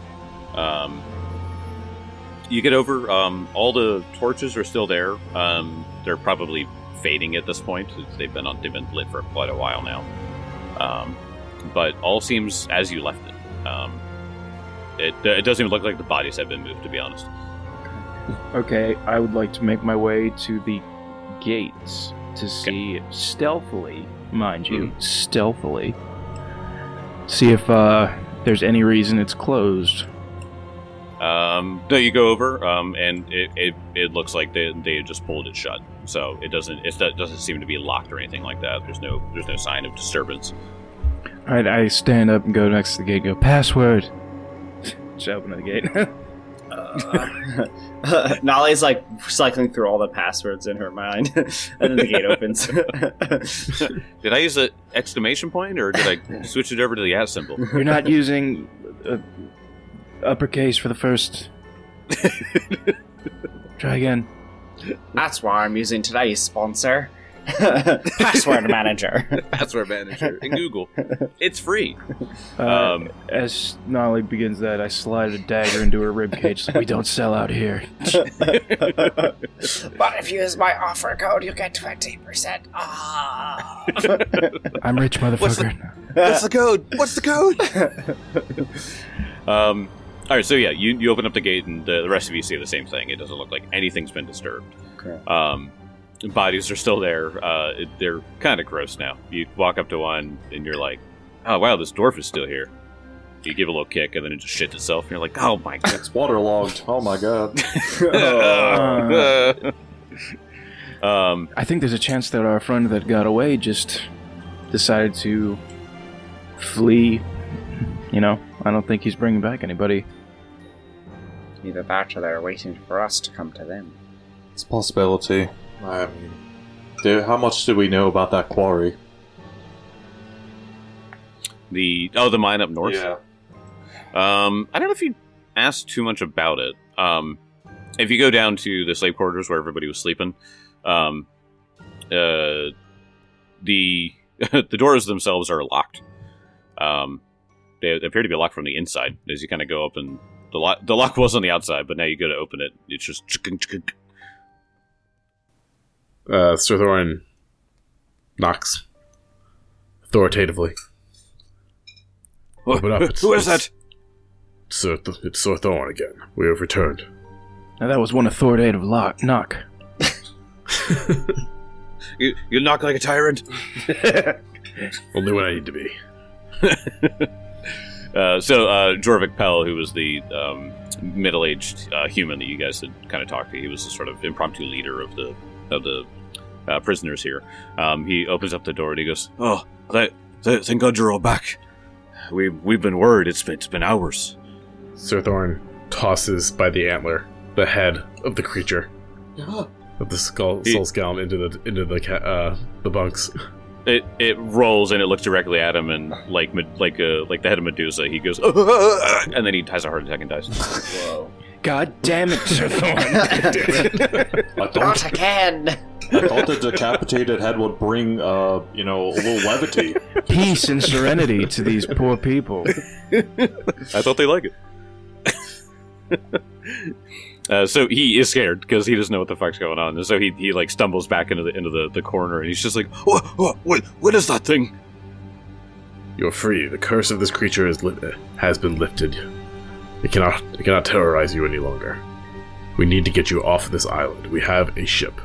You get over. All the torches are still there. They're probably fading at this point. They've been lit for quite a while now. But all seems as you left it. It doesn't even look like the bodies have been moved, to be honest. Okay, I would like to make my way to the gates to see stealthily, mind you, stealthily, see if there's any reason it's closed. No, you go over, and it looks like they just pulled it shut. So it doesn't seem to be locked or anything like that. There's no sign of disturbance. Alright, I stand up and go next to the gate. Go password. Just open the gate. Nolly's like cycling through all the passwords in her mind, and then the gate opens. Did I use an exclamation point, or did I switch it over to the @ symbol? You're not using uppercase for the first. Try again. That's why I'm using today's sponsor, Password Manager. Password Manager in Google. It's free. As Nolly begins that, I slide a dagger into her ribcage. So we don't sell out here. But if you use my offer code, you get 20% off. I'm rich, motherfucker. What's the code? What's the code? All right, so yeah, you open up the gate, and the rest of you see the same thing. It doesn't look like anything's been disturbed. Okay. Bodies are still there. They're kind of gross now. You walk up to one, and you're like, "Oh wow, this dwarf is still here." You give a little kick, and then it just shits itself, and you're like, "Oh my god, It's waterlogged. Oh my god. I think there's a chance that our friend that got away just decided to flee. You know, I don't think he's bringing back anybody. Either that or they're waiting for us to come to them. It's a possibility. How much do we know about that quarry? The mine up north. Yeah. I don't know if you asked too much about it. If you go down to the slave quarters where everybody was sleeping, the the doors themselves are locked. They appear to be locked from the inside. As you kind of go up, and the lock was on the outside, but now you go to open it, it's just. Sir Thorin knocks authoritatively. Open up. Who is that? It's Sir Thorin again. We have returned. Now that was one authoritative knock. You knock like a tyrant. Only when I need to be. So Jorvik Pell, who was the middle-aged human that you guys had kind of talked to, he was the sort of impromptu leader of the prisoners here. He opens up the door and he goes, "Oh, thank God you're all back. We've been worried. It's been hours." Sir Thorin tosses by the antler the head of the creature, of the soul scalm into the bunks. It rolls and it looks directly at him, and like the head of Medusa, he goes, and then he has a heart attack and dies. Whoa. God damn it, Sir Thorin. Not again! I thought the decapitated head would bring, a little levity. Peace and serenity to these poor people. I thought they like it. So he is scared because he doesn't know what the fuck's going on, and so he like stumbles back into the corner, and he's just like, what is that thing? You're free. The curse of this creature has been lifted. It cannot terrorize you any longer. We need to get you off this island. We have a ship.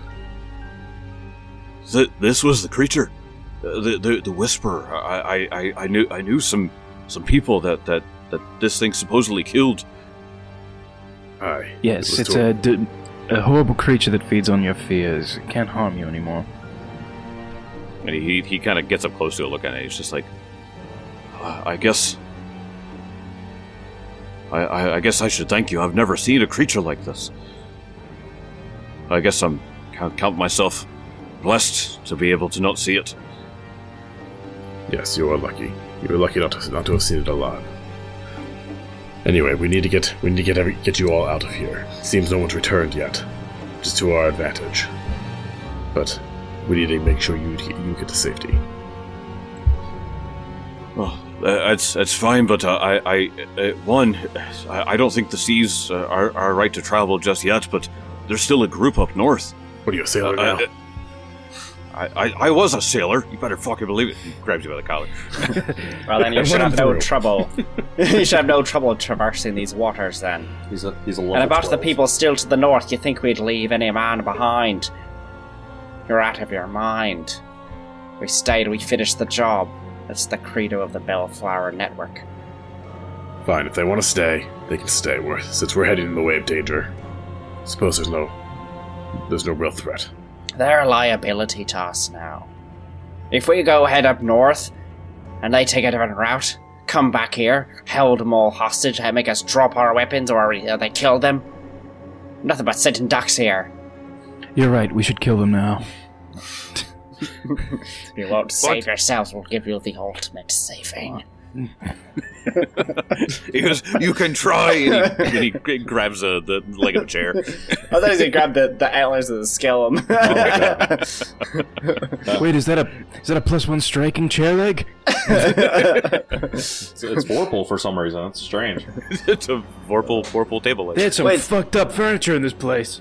This was the creature, the Whisperer. I knew some people that this thing supposedly killed. Aye. Yes, it's a horrible creature that feeds on your fears. It can't harm you anymore. And he kind of gets up close to it, looking at it. He's just like, I guess I should thank you. I've never seen a creature like this. I guess I'm count myself blessed to be able to not see it. Yes, you are lucky. You are lucky not to have seen it alive. Anyway, we need to get you all out of here. Seems no one's returned yet, which is to our advantage. But we need to make sure you get to safety. Well, that's fine, but I don't think the seas are right to travel just yet. But there's still a group up north. What are you, a sailor now? I was a sailor. You better fucking believe it. He grabs you by the collar. Well, then you should have no trouble. You should have no trouble traversing these waters then. He's a level And about 12. the people still to the north, you think we'd leave any man behind? You're out of your mind. We stayed, we finished the job. That's the credo of the Bellflower Network. Fine, if they want to stay, they can stay. Since we're heading in the way of danger, suppose there's no real threat. They're a liability to us now. If we go head up north, and they take a different route, come back here, held them all hostage, and make us drop our weapons, or they kill them, nothing but sitting ducks here. You're right, we should kill them now. You won't save yourselves, we'll give you the ultimate saving. He goes, "You can try." And he grabs the leg of the chair. I thought he was gonna grab the antlers of the skeleton. Wait, is that a +1 striking chair leg? It's Vorpal for some reason. It's strange. It's a Vorpal table leg. They had some fucked up furniture in this place.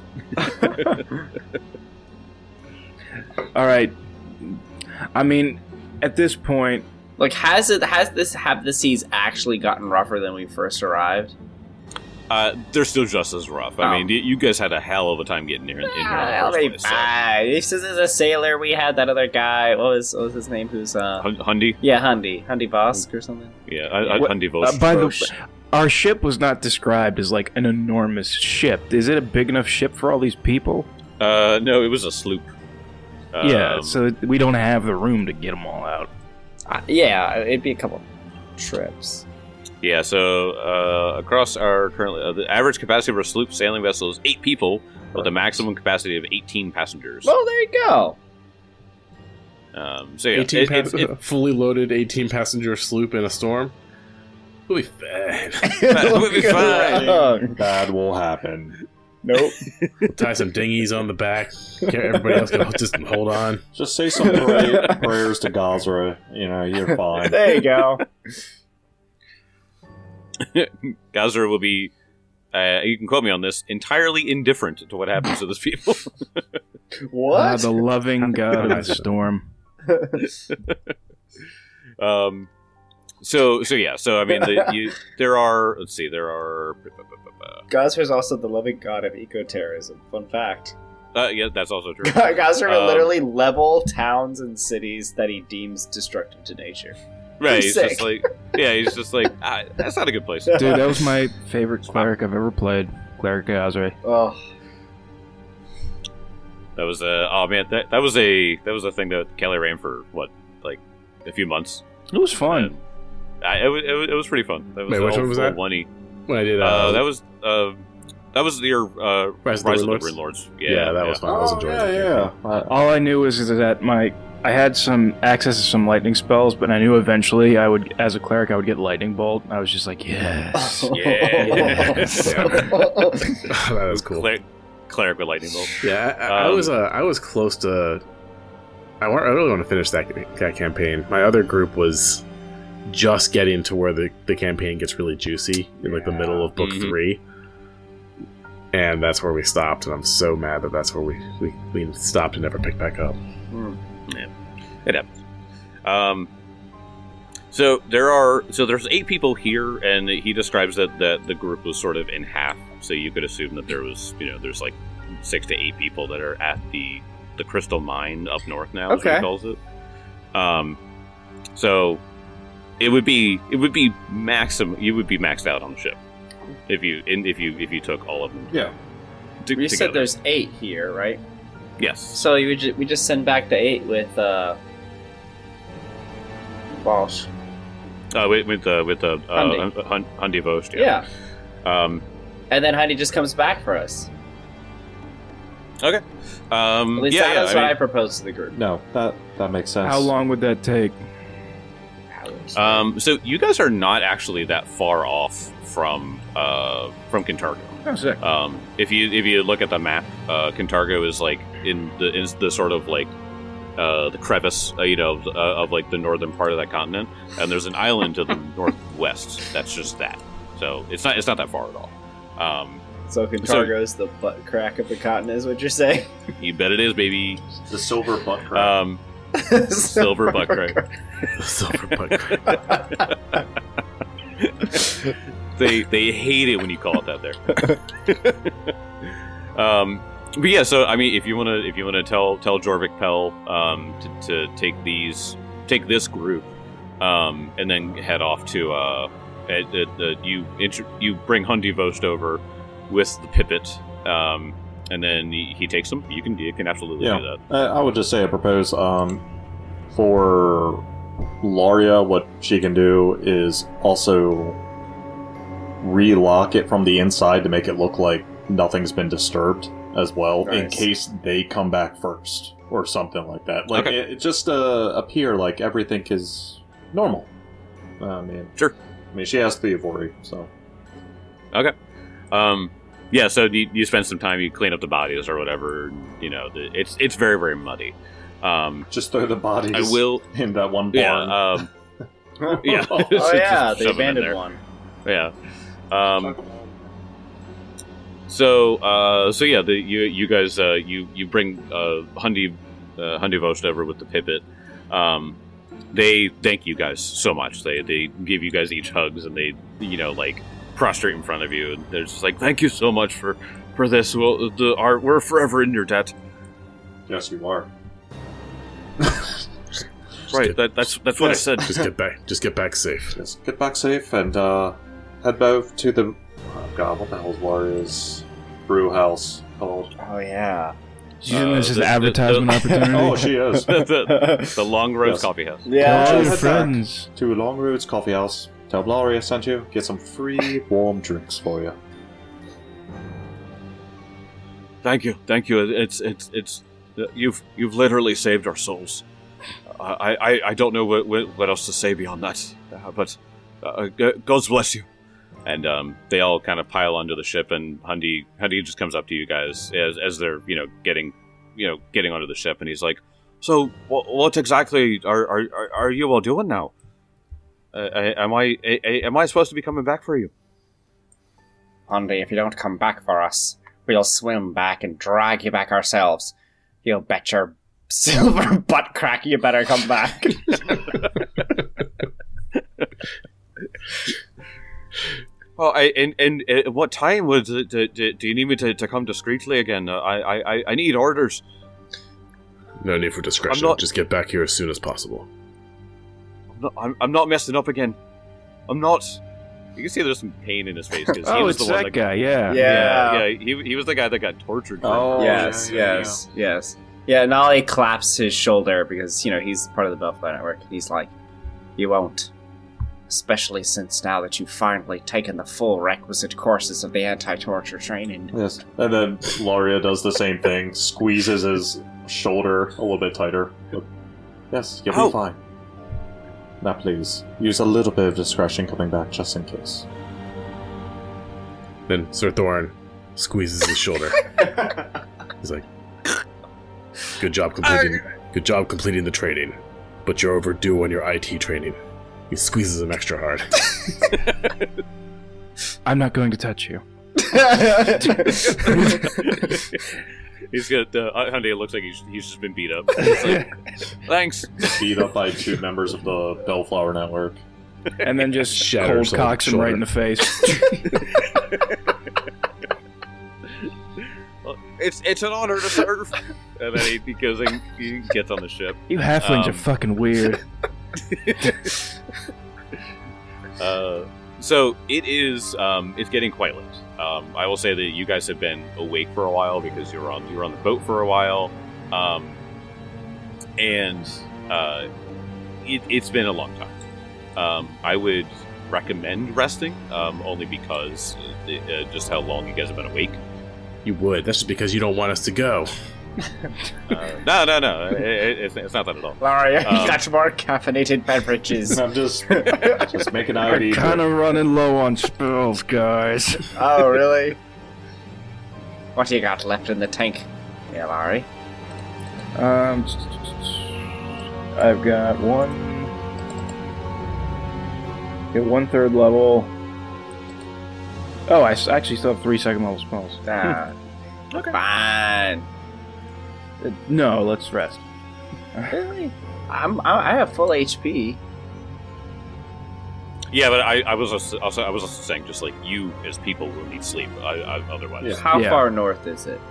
All right. I mean, at this point, Like, have the seas actually gotten rougher than we first arrived? They're still just as rough. I mean, you guys had a hell of a time getting here. In here I'll in be the first place, fine. This is a sailor. We had that other guy. What was his name? Who's Hundy? Yeah, Hundy Vosk or something. Yeah, Hundy Vosk. by the our ship was not described as like an enormous ship. Is it a big enough ship for all these people? No, it was a sloop. Yeah, so we don't have the room to get them all out. Yeah, it'd be a couple trips. Yeah, so across our currently the average capacity of our sloop sailing vessel is 8 people, with a maximum capacity of 18 passengers. Well, there you go. So yeah, 18 fully loaded 18 passenger sloop in a storm. We'll be fine. We'll be fine. Bad will happen. Nope. Tie some dinghies on the back. Everybody else can just hold on. Just say some prayers to Gazra. You know, you're fine. There you go. Gazra will be, you can quote me on this, entirely indifferent to what happens to those people. What? The loving god of the storm. So I mean, there are. Gosser's also the loving god of eco-terrorism. Fun fact. Yeah, that's also true. Gosser will literally level towns and cities that he deems destructive to nature. Right, he's sick. just like, that's not a good place. Dude, that was my favorite cleric I've ever played. Cleric Azre. Oh. That was that was a thing that Kelly ran for like a few months. It was fun. It was pretty fun. That was Wait, which one was that? One-y. When I did That was your Rise of the Libran Lords. Yeah, that was fun. I was enjoying it. Yeah. All I knew was that I had some access to some lightning spells, but I knew eventually I would, as a cleric, I would get lightning bolt. I was just like, yes. Yes. That was cool. Cleric with lightning bolt. Yeah, I was close to. I really want to finish that campaign. My other group was just getting to where the campaign gets really juicy in like the middle of book 3, and that's where we stopped. And I'm so mad that that's where we stopped and never picked back up. Yeah, it happens. So there's 8 people here, and he describes that the group was sort of in half. So you could assume that there was, there's like 6 to 8 people that are at the crystal mine up north now, as he calls it. So it would be maximum. You would be maxed out on the ship if you took all of them. Yeah. You said there's 8 here, right? Yes. So we just send back the 8 with Walsh. With Hundy Vost. Yeah. And then Hundy just comes back for us. Okay. At least that is what I proposed to the group. No, that makes sense. How long would that take? So you guys are not actually that far off from Kintargo. Oh, sick. If you look at the map, Kintargo is like in the sort of like the crevice, of like the northern part of that continent, and there's an island to the northwest. That's just that. So it's not that far at all. So Kintargo's the butt crack of the continent, is what you're saying? You bet it is, baby. The silver butt crack. Silver butt crack. Silver butt crack. They hate it when you call it that there. But yeah, so I mean, if you wanna tell Jorvik Pell to take this group, and then head off to you bring Hundi Vost over with the Pipit, and then he takes them. You can absolutely do that. I would just say I propose for Laria, what she can do is also relock it from the inside to make it look like nothing's been disturbed as well, Nice. in case they come back first or something like that. Like it just appear like everything is normal. Sure. I mean, she has Theovori, so Okay. Yeah, so you spend some time, you clean up the bodies or whatever. It's very, very muddy. just throw the bodies I will. in that one barn. Yeah. Yeah. Oh yeah, Just the shove 'em in abandoned there. one. Yeah. So yeah, you guys you bring Hundi Vost over with the Pipit. They thank you guys so much. They give you guys each hugs, and they like prostrate in front of you, and they're just like, thank you so much for this. Well, we're forever in your debt. Yes, you are. Right. That's what I said. Just get back safe. Just get back safe and head back to the. Oh God, what the hell's Laria's brew house called? Oh yeah. Using this as an the- advertisement opportunity. Oh, she is. the Long Road Yes. Coffee House. Tell Yeah. all your head back. friends. To Long Roads Coffee House. Tell Laria sent you. Get some free warm drinks for you. Thank you. It's you've literally saved our souls. I don't know what else to say beyond that, but God bless you. And they all kind of pile onto the ship, and Hundi just comes up to you guys as they're getting onto the ship, and he's like, "So what exactly are you all doing now? Am I supposed to be coming back for you?" Hundi, if you don't come back for us, we'll swim back and drag you back ourselves. You bet your silver butt crack you better come back. Well, and at what time do you need me to come discreetly again? I need orders. No need for discretion. I'm not- Just get back here as soon as possible. I'm not messing up again. I'm not. You can see there's some pain in his face because he Oh, was it's the one that guy. Yeah. Yeah, he was the guy that got tortured. Oh, yes, yeah. yes. Yeah, Nolly claps his shoulder because, he's part of the Bellflower Network. He's like, you won't. Especially since now that you've finally taken the full requisite courses of the anti-torture training. Yes. And then Laria does the same thing, squeezes his shoulder a little bit tighter. But, yes, you'll Ow. be fine. Now please, use a little bit of discretion coming back just in case. Then Sir Thorn squeezes his shoulder. He's like, Good job completing the training, but you're overdue on your IT training." He squeezes him extra hard. I'm not going to touch you. He's got Hyundai. It looks like he's just been beat up. He's like, thanks. Beat up by 2 members of the Bellflower Network. And then just Shatters cold on cocks the him right shoulder. in the face. It's an honor to serve. And then he goes and he gets on the ship. You halflings are fucking weird. So it is. It's getting quite late. I will say that you guys have been awake for a while because you were on the boat for a while, and it's been a long time. I would recommend resting, only because just how long you guys have been awake. You would. That's just because you don't want us to go. No. It's not that at all. Larry, got more caffeinated beverages. I'm just making I'm IV. kind of running low on spells, guys. Oh, really? What do you got left in the tank, yeah, Larry? I've got one third level. Oh, I actually still have 3 second level spells. Okay. Fine. No, let's rest. Really? I have full HP. Yeah, but I was also saying just like you as people will need sleep. Otherwise, Yeah. How Yeah. far north is it?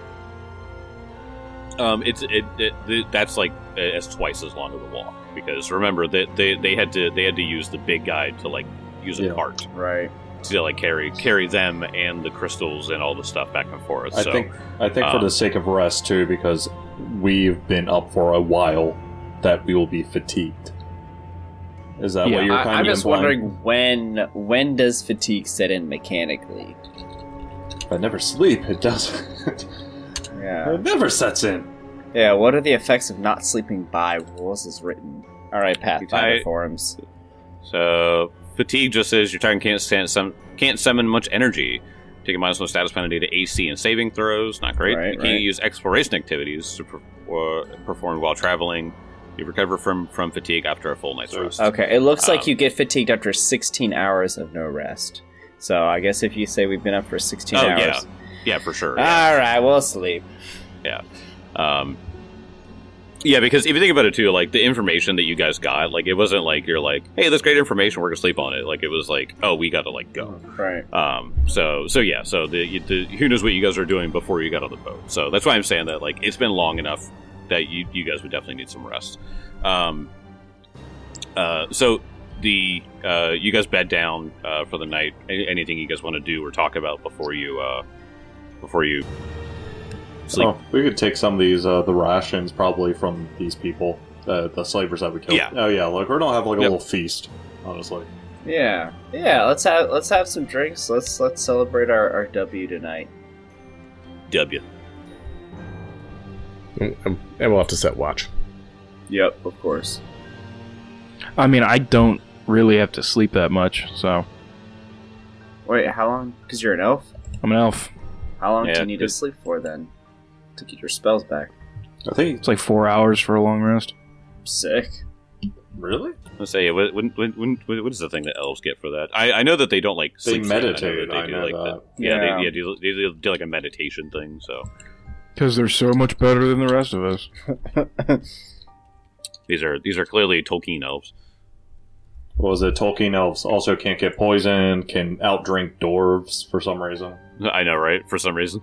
That's like it's twice as long of a walk because remember that they had to use the big guy to like use a Yeah. cart Right. to like carry them and the crystals and all the stuff back and forth. I So think for the sake of rest too, because we've been up for a while, that we will be fatigued. Is that what you're kind I'm of just implying? wondering when does fatigue set in mechanically? If I never sleep, it doesn't. Yeah. It never sets in. Yeah. What are the effects of not sleeping by rules as written? All right, Pathfinder I- forums. So fatigue just says your target can't summon much energy. Take a -1 status penalty to AC and saving throws. Not great. Right, You can't right. use exploration activities to perform while traveling. You recover from fatigue after a full night's So- rest. Okay, it looks like Um, you get fatigued after 16 hours of no rest. So I guess if you say we've been up for 16 Oh, hours. Yeah, for sure. Yeah. All right, we'll sleep. Yeah, because if you think about it too, like the information that you guys got, like it wasn't like you're like, hey, that's great information, we're gonna sleep on it. Like it was like, oh, we gotta like go. Right. So yeah, so the who knows what you guys are doing before you got on the boat. So that's why I'm saying that like it's been long enough that you guys would definitely need some rest. So the you guys bed down for the night. Anything you guys want to do or talk about before you sleep? Oh, we could take some of these the rations probably from these people, the slavers that we killed. Yeah. Oh yeah, look, we're gonna have like a Yep. little feast, honestly. Yeah. Let's have some drinks. Let's celebrate our W tonight. W. And we'll have to set watch. Yep, of course. I mean, I don't really have to sleep that much, so Wait, how long? Because you're an elf. I'm an elf. How long do Yeah, you need to sleep for then? To get your spells back. I think It's like 4 hours for a long rest. Sick. really Let's say, what is the thing that elves get for that? I know that they don't like They sleep. I know meditate, that I know that. Yeah, Yeah. they do like a meditation thing. So Because they're so much better than the rest of us. these are clearly Tolkien elves. what was it? Tolkien elves also can't get poisoned, can outdrink dwarves for some reason. I know, right? For some reason.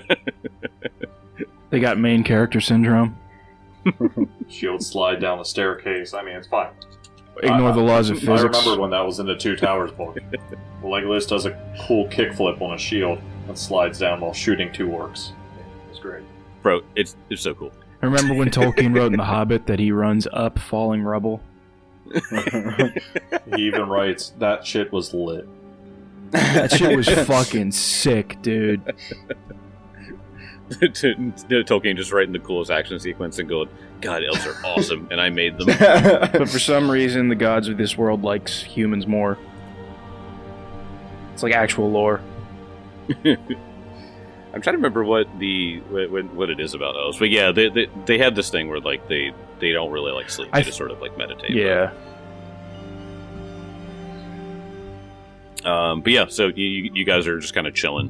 They got main character syndrome. Shield slide down the staircase. I mean, it's fine. Ignore the laws of I physics. remember when that was in the Two Towers book. Legolas does a cool kickflip on a shield and slides down while shooting 2 orcs. It's great. Bro, it's so cool. Remember when Tolkien wrote in The Hobbit that he runs up falling rubble? He even writes, that shit was lit. That shit was fucking sick, dude. Tolkien just writing the coolest action sequence and going, God, elves are awesome, and I made them. But for some reason, the gods of this world likes humans more. It's like actual lore. I'm trying to remember what it is about elves, but yeah, they had this thing where like they don't really like sleep; they just sort of like meditate. Yeah. But yeah, so you guys are just kind of chilling.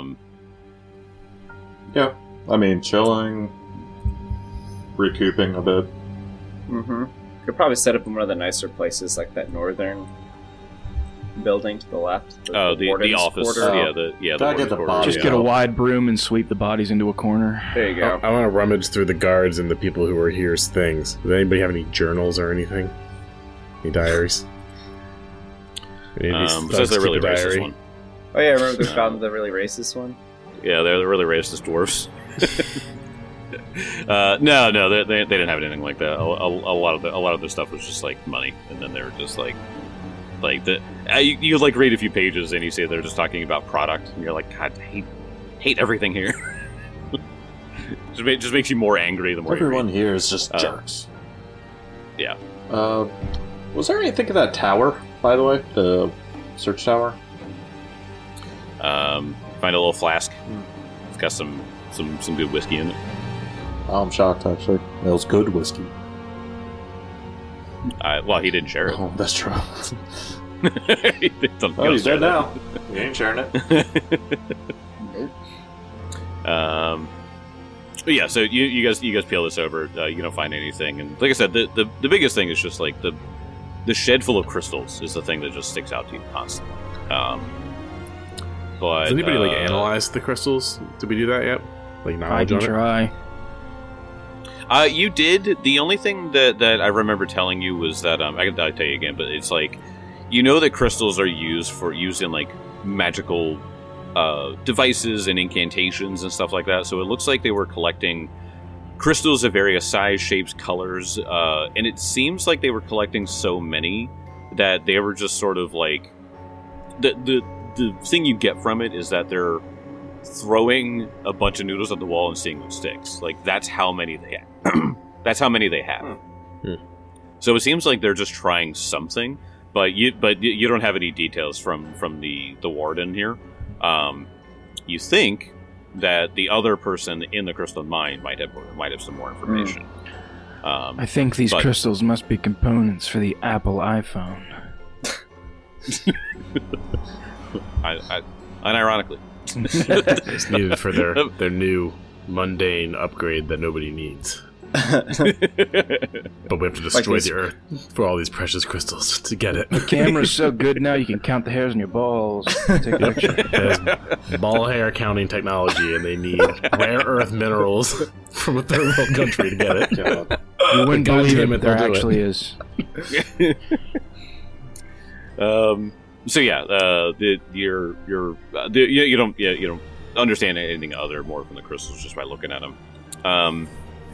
Yeah. I mean, chilling, recouping a bit. Mm-hmm. Could probably set up in one of the nicer places, like that northern building to the left. The warden's office. quarter. Yeah, Gotta get the warden's body Just quarters, get a yeah. wide broom and sweep the bodies into a corner. There you go. I want to rummage through the guards and the people who are here's things. Does anybody have any journals or anything? Any diaries? Any of these Besides thugs the really keep a racist diary? one. Oh yeah, remember we found the really racist one? Yeah, they're the really racist dwarfs. No, they didn't have anything like that. A lot of the stuff was just like money, and then they were just like you like read a few pages and you see they're just talking about product, and you're like, God, I hate everything here. Just makes you more angry the more Everyone you here is just jerks. Yeah. Was there anything in that tower, by the way? The search tower? Find a little flask. It's got some good whiskey in it. Oh, I'm shocked, actually. It was good whiskey. Well, he didn't share it. Oh, that's true. Oh, he's dead now. He ain't sharing it. But yeah, so you guys peel this over. You don't find anything, and like I said, the biggest thing is just like the shed full of crystals is the thing that just sticks out to you constantly. But Has anybody analyzed the crystals? Did we do that yet? Like I knowledge can on it? try. You did. The only thing that I remember telling you was that I'll tell you again, but it's like that crystals are used in like magical devices and incantations and stuff like that. So it looks like they were collecting crystals of various size, shapes, colors, and it seems like they were collecting so many that they were just sort of like the thing you get from it is that they're throwing a bunch of noodles at the wall and seeing what sticks. Like that's how many they have. That's how many they have. So it seems like they're just trying something, but you don't have any details from the warden here. You think that the other person in the crystal mine might have some more information. I think these crystals must be components for the Apple iPhone. Unironically. It's needed for their new mundane upgrade that nobody needs. But we have to destroy the Earth for all these precious crystals to get it. The camera's so good now you can count the hairs on your balls. Take a picture. It has ball hair counting technology, and they need rare earth minerals from a third world country to get it. You wouldn't God believe damn it, it, there they'll do actually is. So yeah, you don't understand anything more from the crystals just by looking at them.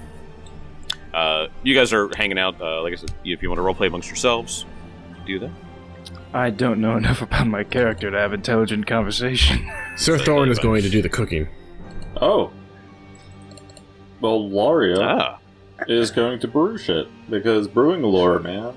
You guys are hanging out. Like I said, if you want to roleplay amongst yourselves, do that. I don't know enough about my character to have intelligent conversation. Sir Thorne is going to do the cooking. Oh. Well, Laria is going to brew shit, because brewing lore, man.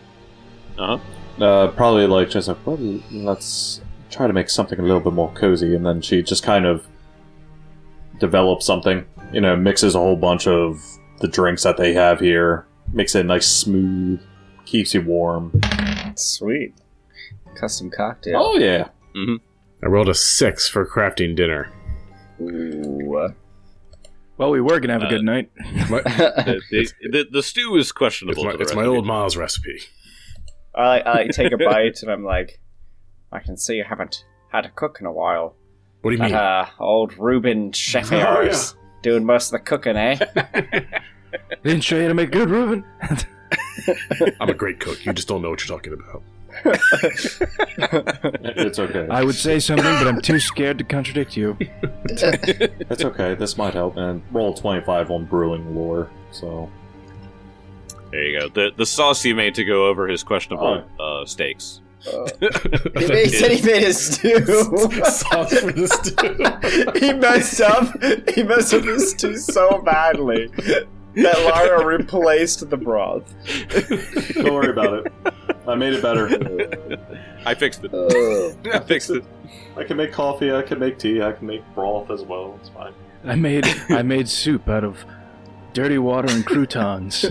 Probably like just like, well, let's try to make something a little bit more cozy, and then she just kind of develops something. Mixes a whole bunch of the drinks that they have here, makes it nice, smooth, keeps you warm. Sweet. Custom cocktail. Oh yeah. Mm-hmm. I rolled a 6 for crafting dinner. Ooh. Well, we were gonna have a good night. The stew is questionable. It's my old Ma's recipe. I take a bite and I'm like, I can see you haven't had a cook in a while. What do you mean? Old Reuben chef of ours doing most of the cooking, eh? Didn't show you how to make good, Reuben. I'm a great cook. You just don't know what you're talking about. It's okay. I would say something, but I'm too scared to contradict you. It's okay. This might help. And roll 25 on brewing lore. So there you go. The sauce you made to go over his questionable steaks. He said he made a stew. sauce for the stew. He messed up the stew so badly that Lara replaced the broth. Don't worry about it. I made it better. I fixed it. I fixed it. I can make coffee. I can make tea. I can make broth as well. It's fine. I made soup out of dirty water and croutons.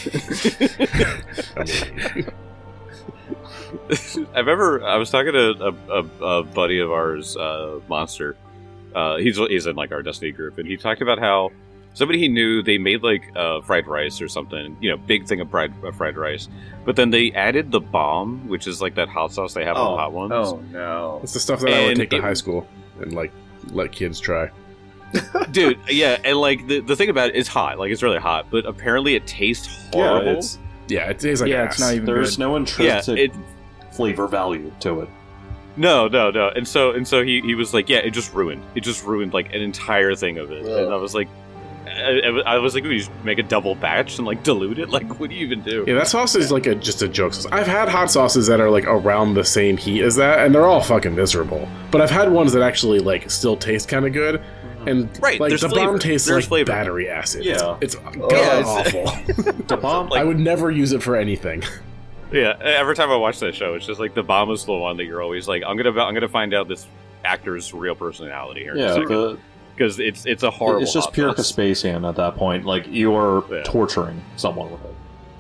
I was talking to a buddy of ours, Monster. He's in like our Destiny group, and he talked about how somebody he knew, they made like fried rice or something, big thing of fried rice, but then they added the bomb, which is like that hot sauce they have on Hot Ones. Oh no! It's the stuff that I would take to high school and like let kids try. Dude, yeah, and like the thing about it is hot, like it's really hot, but apparently it tastes horrible. Yeah, it tastes like ass. It's not even There's good. no intrinsic flavor value to it. No, and so he was like, yeah, it just ruined like an entire thing of it, and I was like, we just make a double batch and like dilute it. Like, what do you even do? Yeah, that sauce is like just a joke sauce. I've had hot sauces that are like around the same heat as that, and they're all fucking miserable. But I've had ones that actually like still taste kind of good. And Right, like there's the flavor. bomb tastes There's like flavor. battery acid. Yeah. It's Yeah, god it's- awful. The bomb, I would never use it for anything. Yeah, every time I watch that show, it's just like the bomb is the one that you're always like, I'm gonna find out this actor's real personality here. yeah, Because it's a horrible. it's just hot pure sauce. Caspasian at that point. Like you are Yeah. torturing someone with it.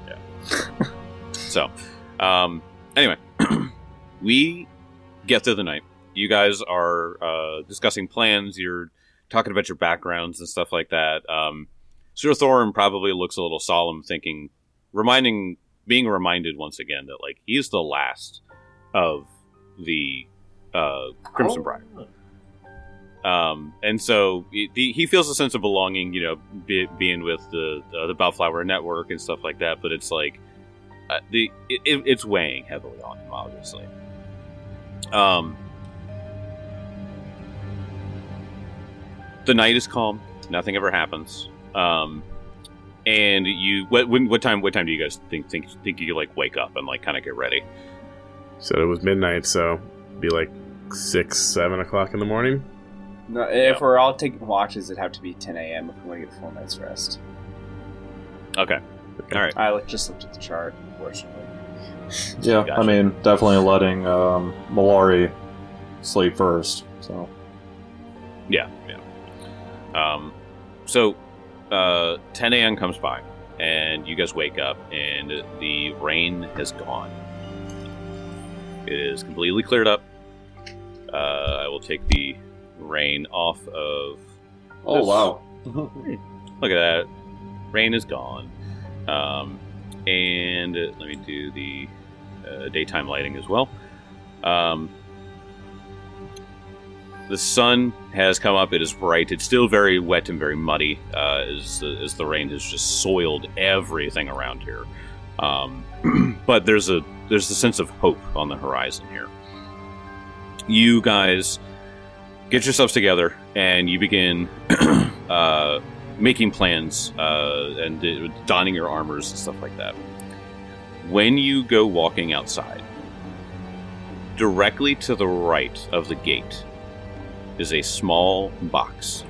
So, anyway, we get through the night. You guys are discussing plans. You're talking about your backgrounds and stuff like that. Sir Thorin probably looks a little solemn, being reminded once again that like he's the last of the Crimson Bride. And so he feels a sense of belonging, you know, being with the Bellflower Network and stuff like that. But it's like it's weighing heavily on him, obviously. The night is calm. Nothing ever happens. And you, what time do you guys think you like wake up and like kind of get ready? So it was midnight, so it'd be like 6, 7 o'clock in the morning. No, if we're all taking watches, it'd have to be 10 a.m. if we want to get a full night's rest. Okay. All right. I just looked at the chart, unfortunately. Yeah, Gotcha. I mean, definitely letting Malari sleep first. So Yeah. So 10 a.m. comes by, and you guys wake up, and the rain has gone. It is completely cleared up. I will take the rain off of. oh wow, Look at that. Rain is gone. And let me do the daytime lighting as well. The sun has come up. It is bright. It's still very wet and very muddy as the rain has just soiled everything around here. But there's a sense of hope on the horizon here. You guys get yourselves together and you begin making plans and donning your armors and stuff like that. When you go walking outside, directly to the right of the gate is a small box.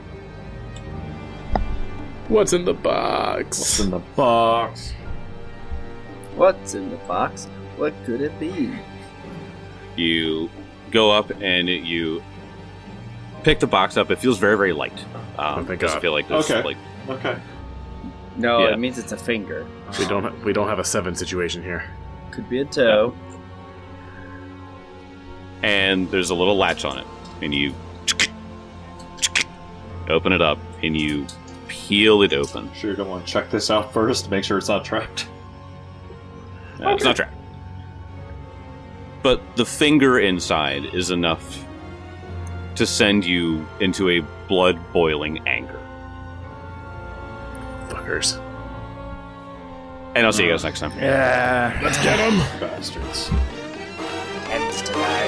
What's in the box? what's in the box? What's in the box? What could it be? You go up and you pick the box up. It feels very, very light. Oh, thank doesn't God. feel like there's Okay. like Okay, No, Yeah. it means it's a finger. We don't have a 7 situation here. Could be a toe. and there's a little latch on it, and you open it up and you peel it open. sure you don't want to check this out first to make sure it's not trapped. It's not trapped. But the finger inside is enough to send you into a blood-boiling anger. Fuckers. And I'll see you guys next time. Yeah. Let's get him! Bastards. And tonight.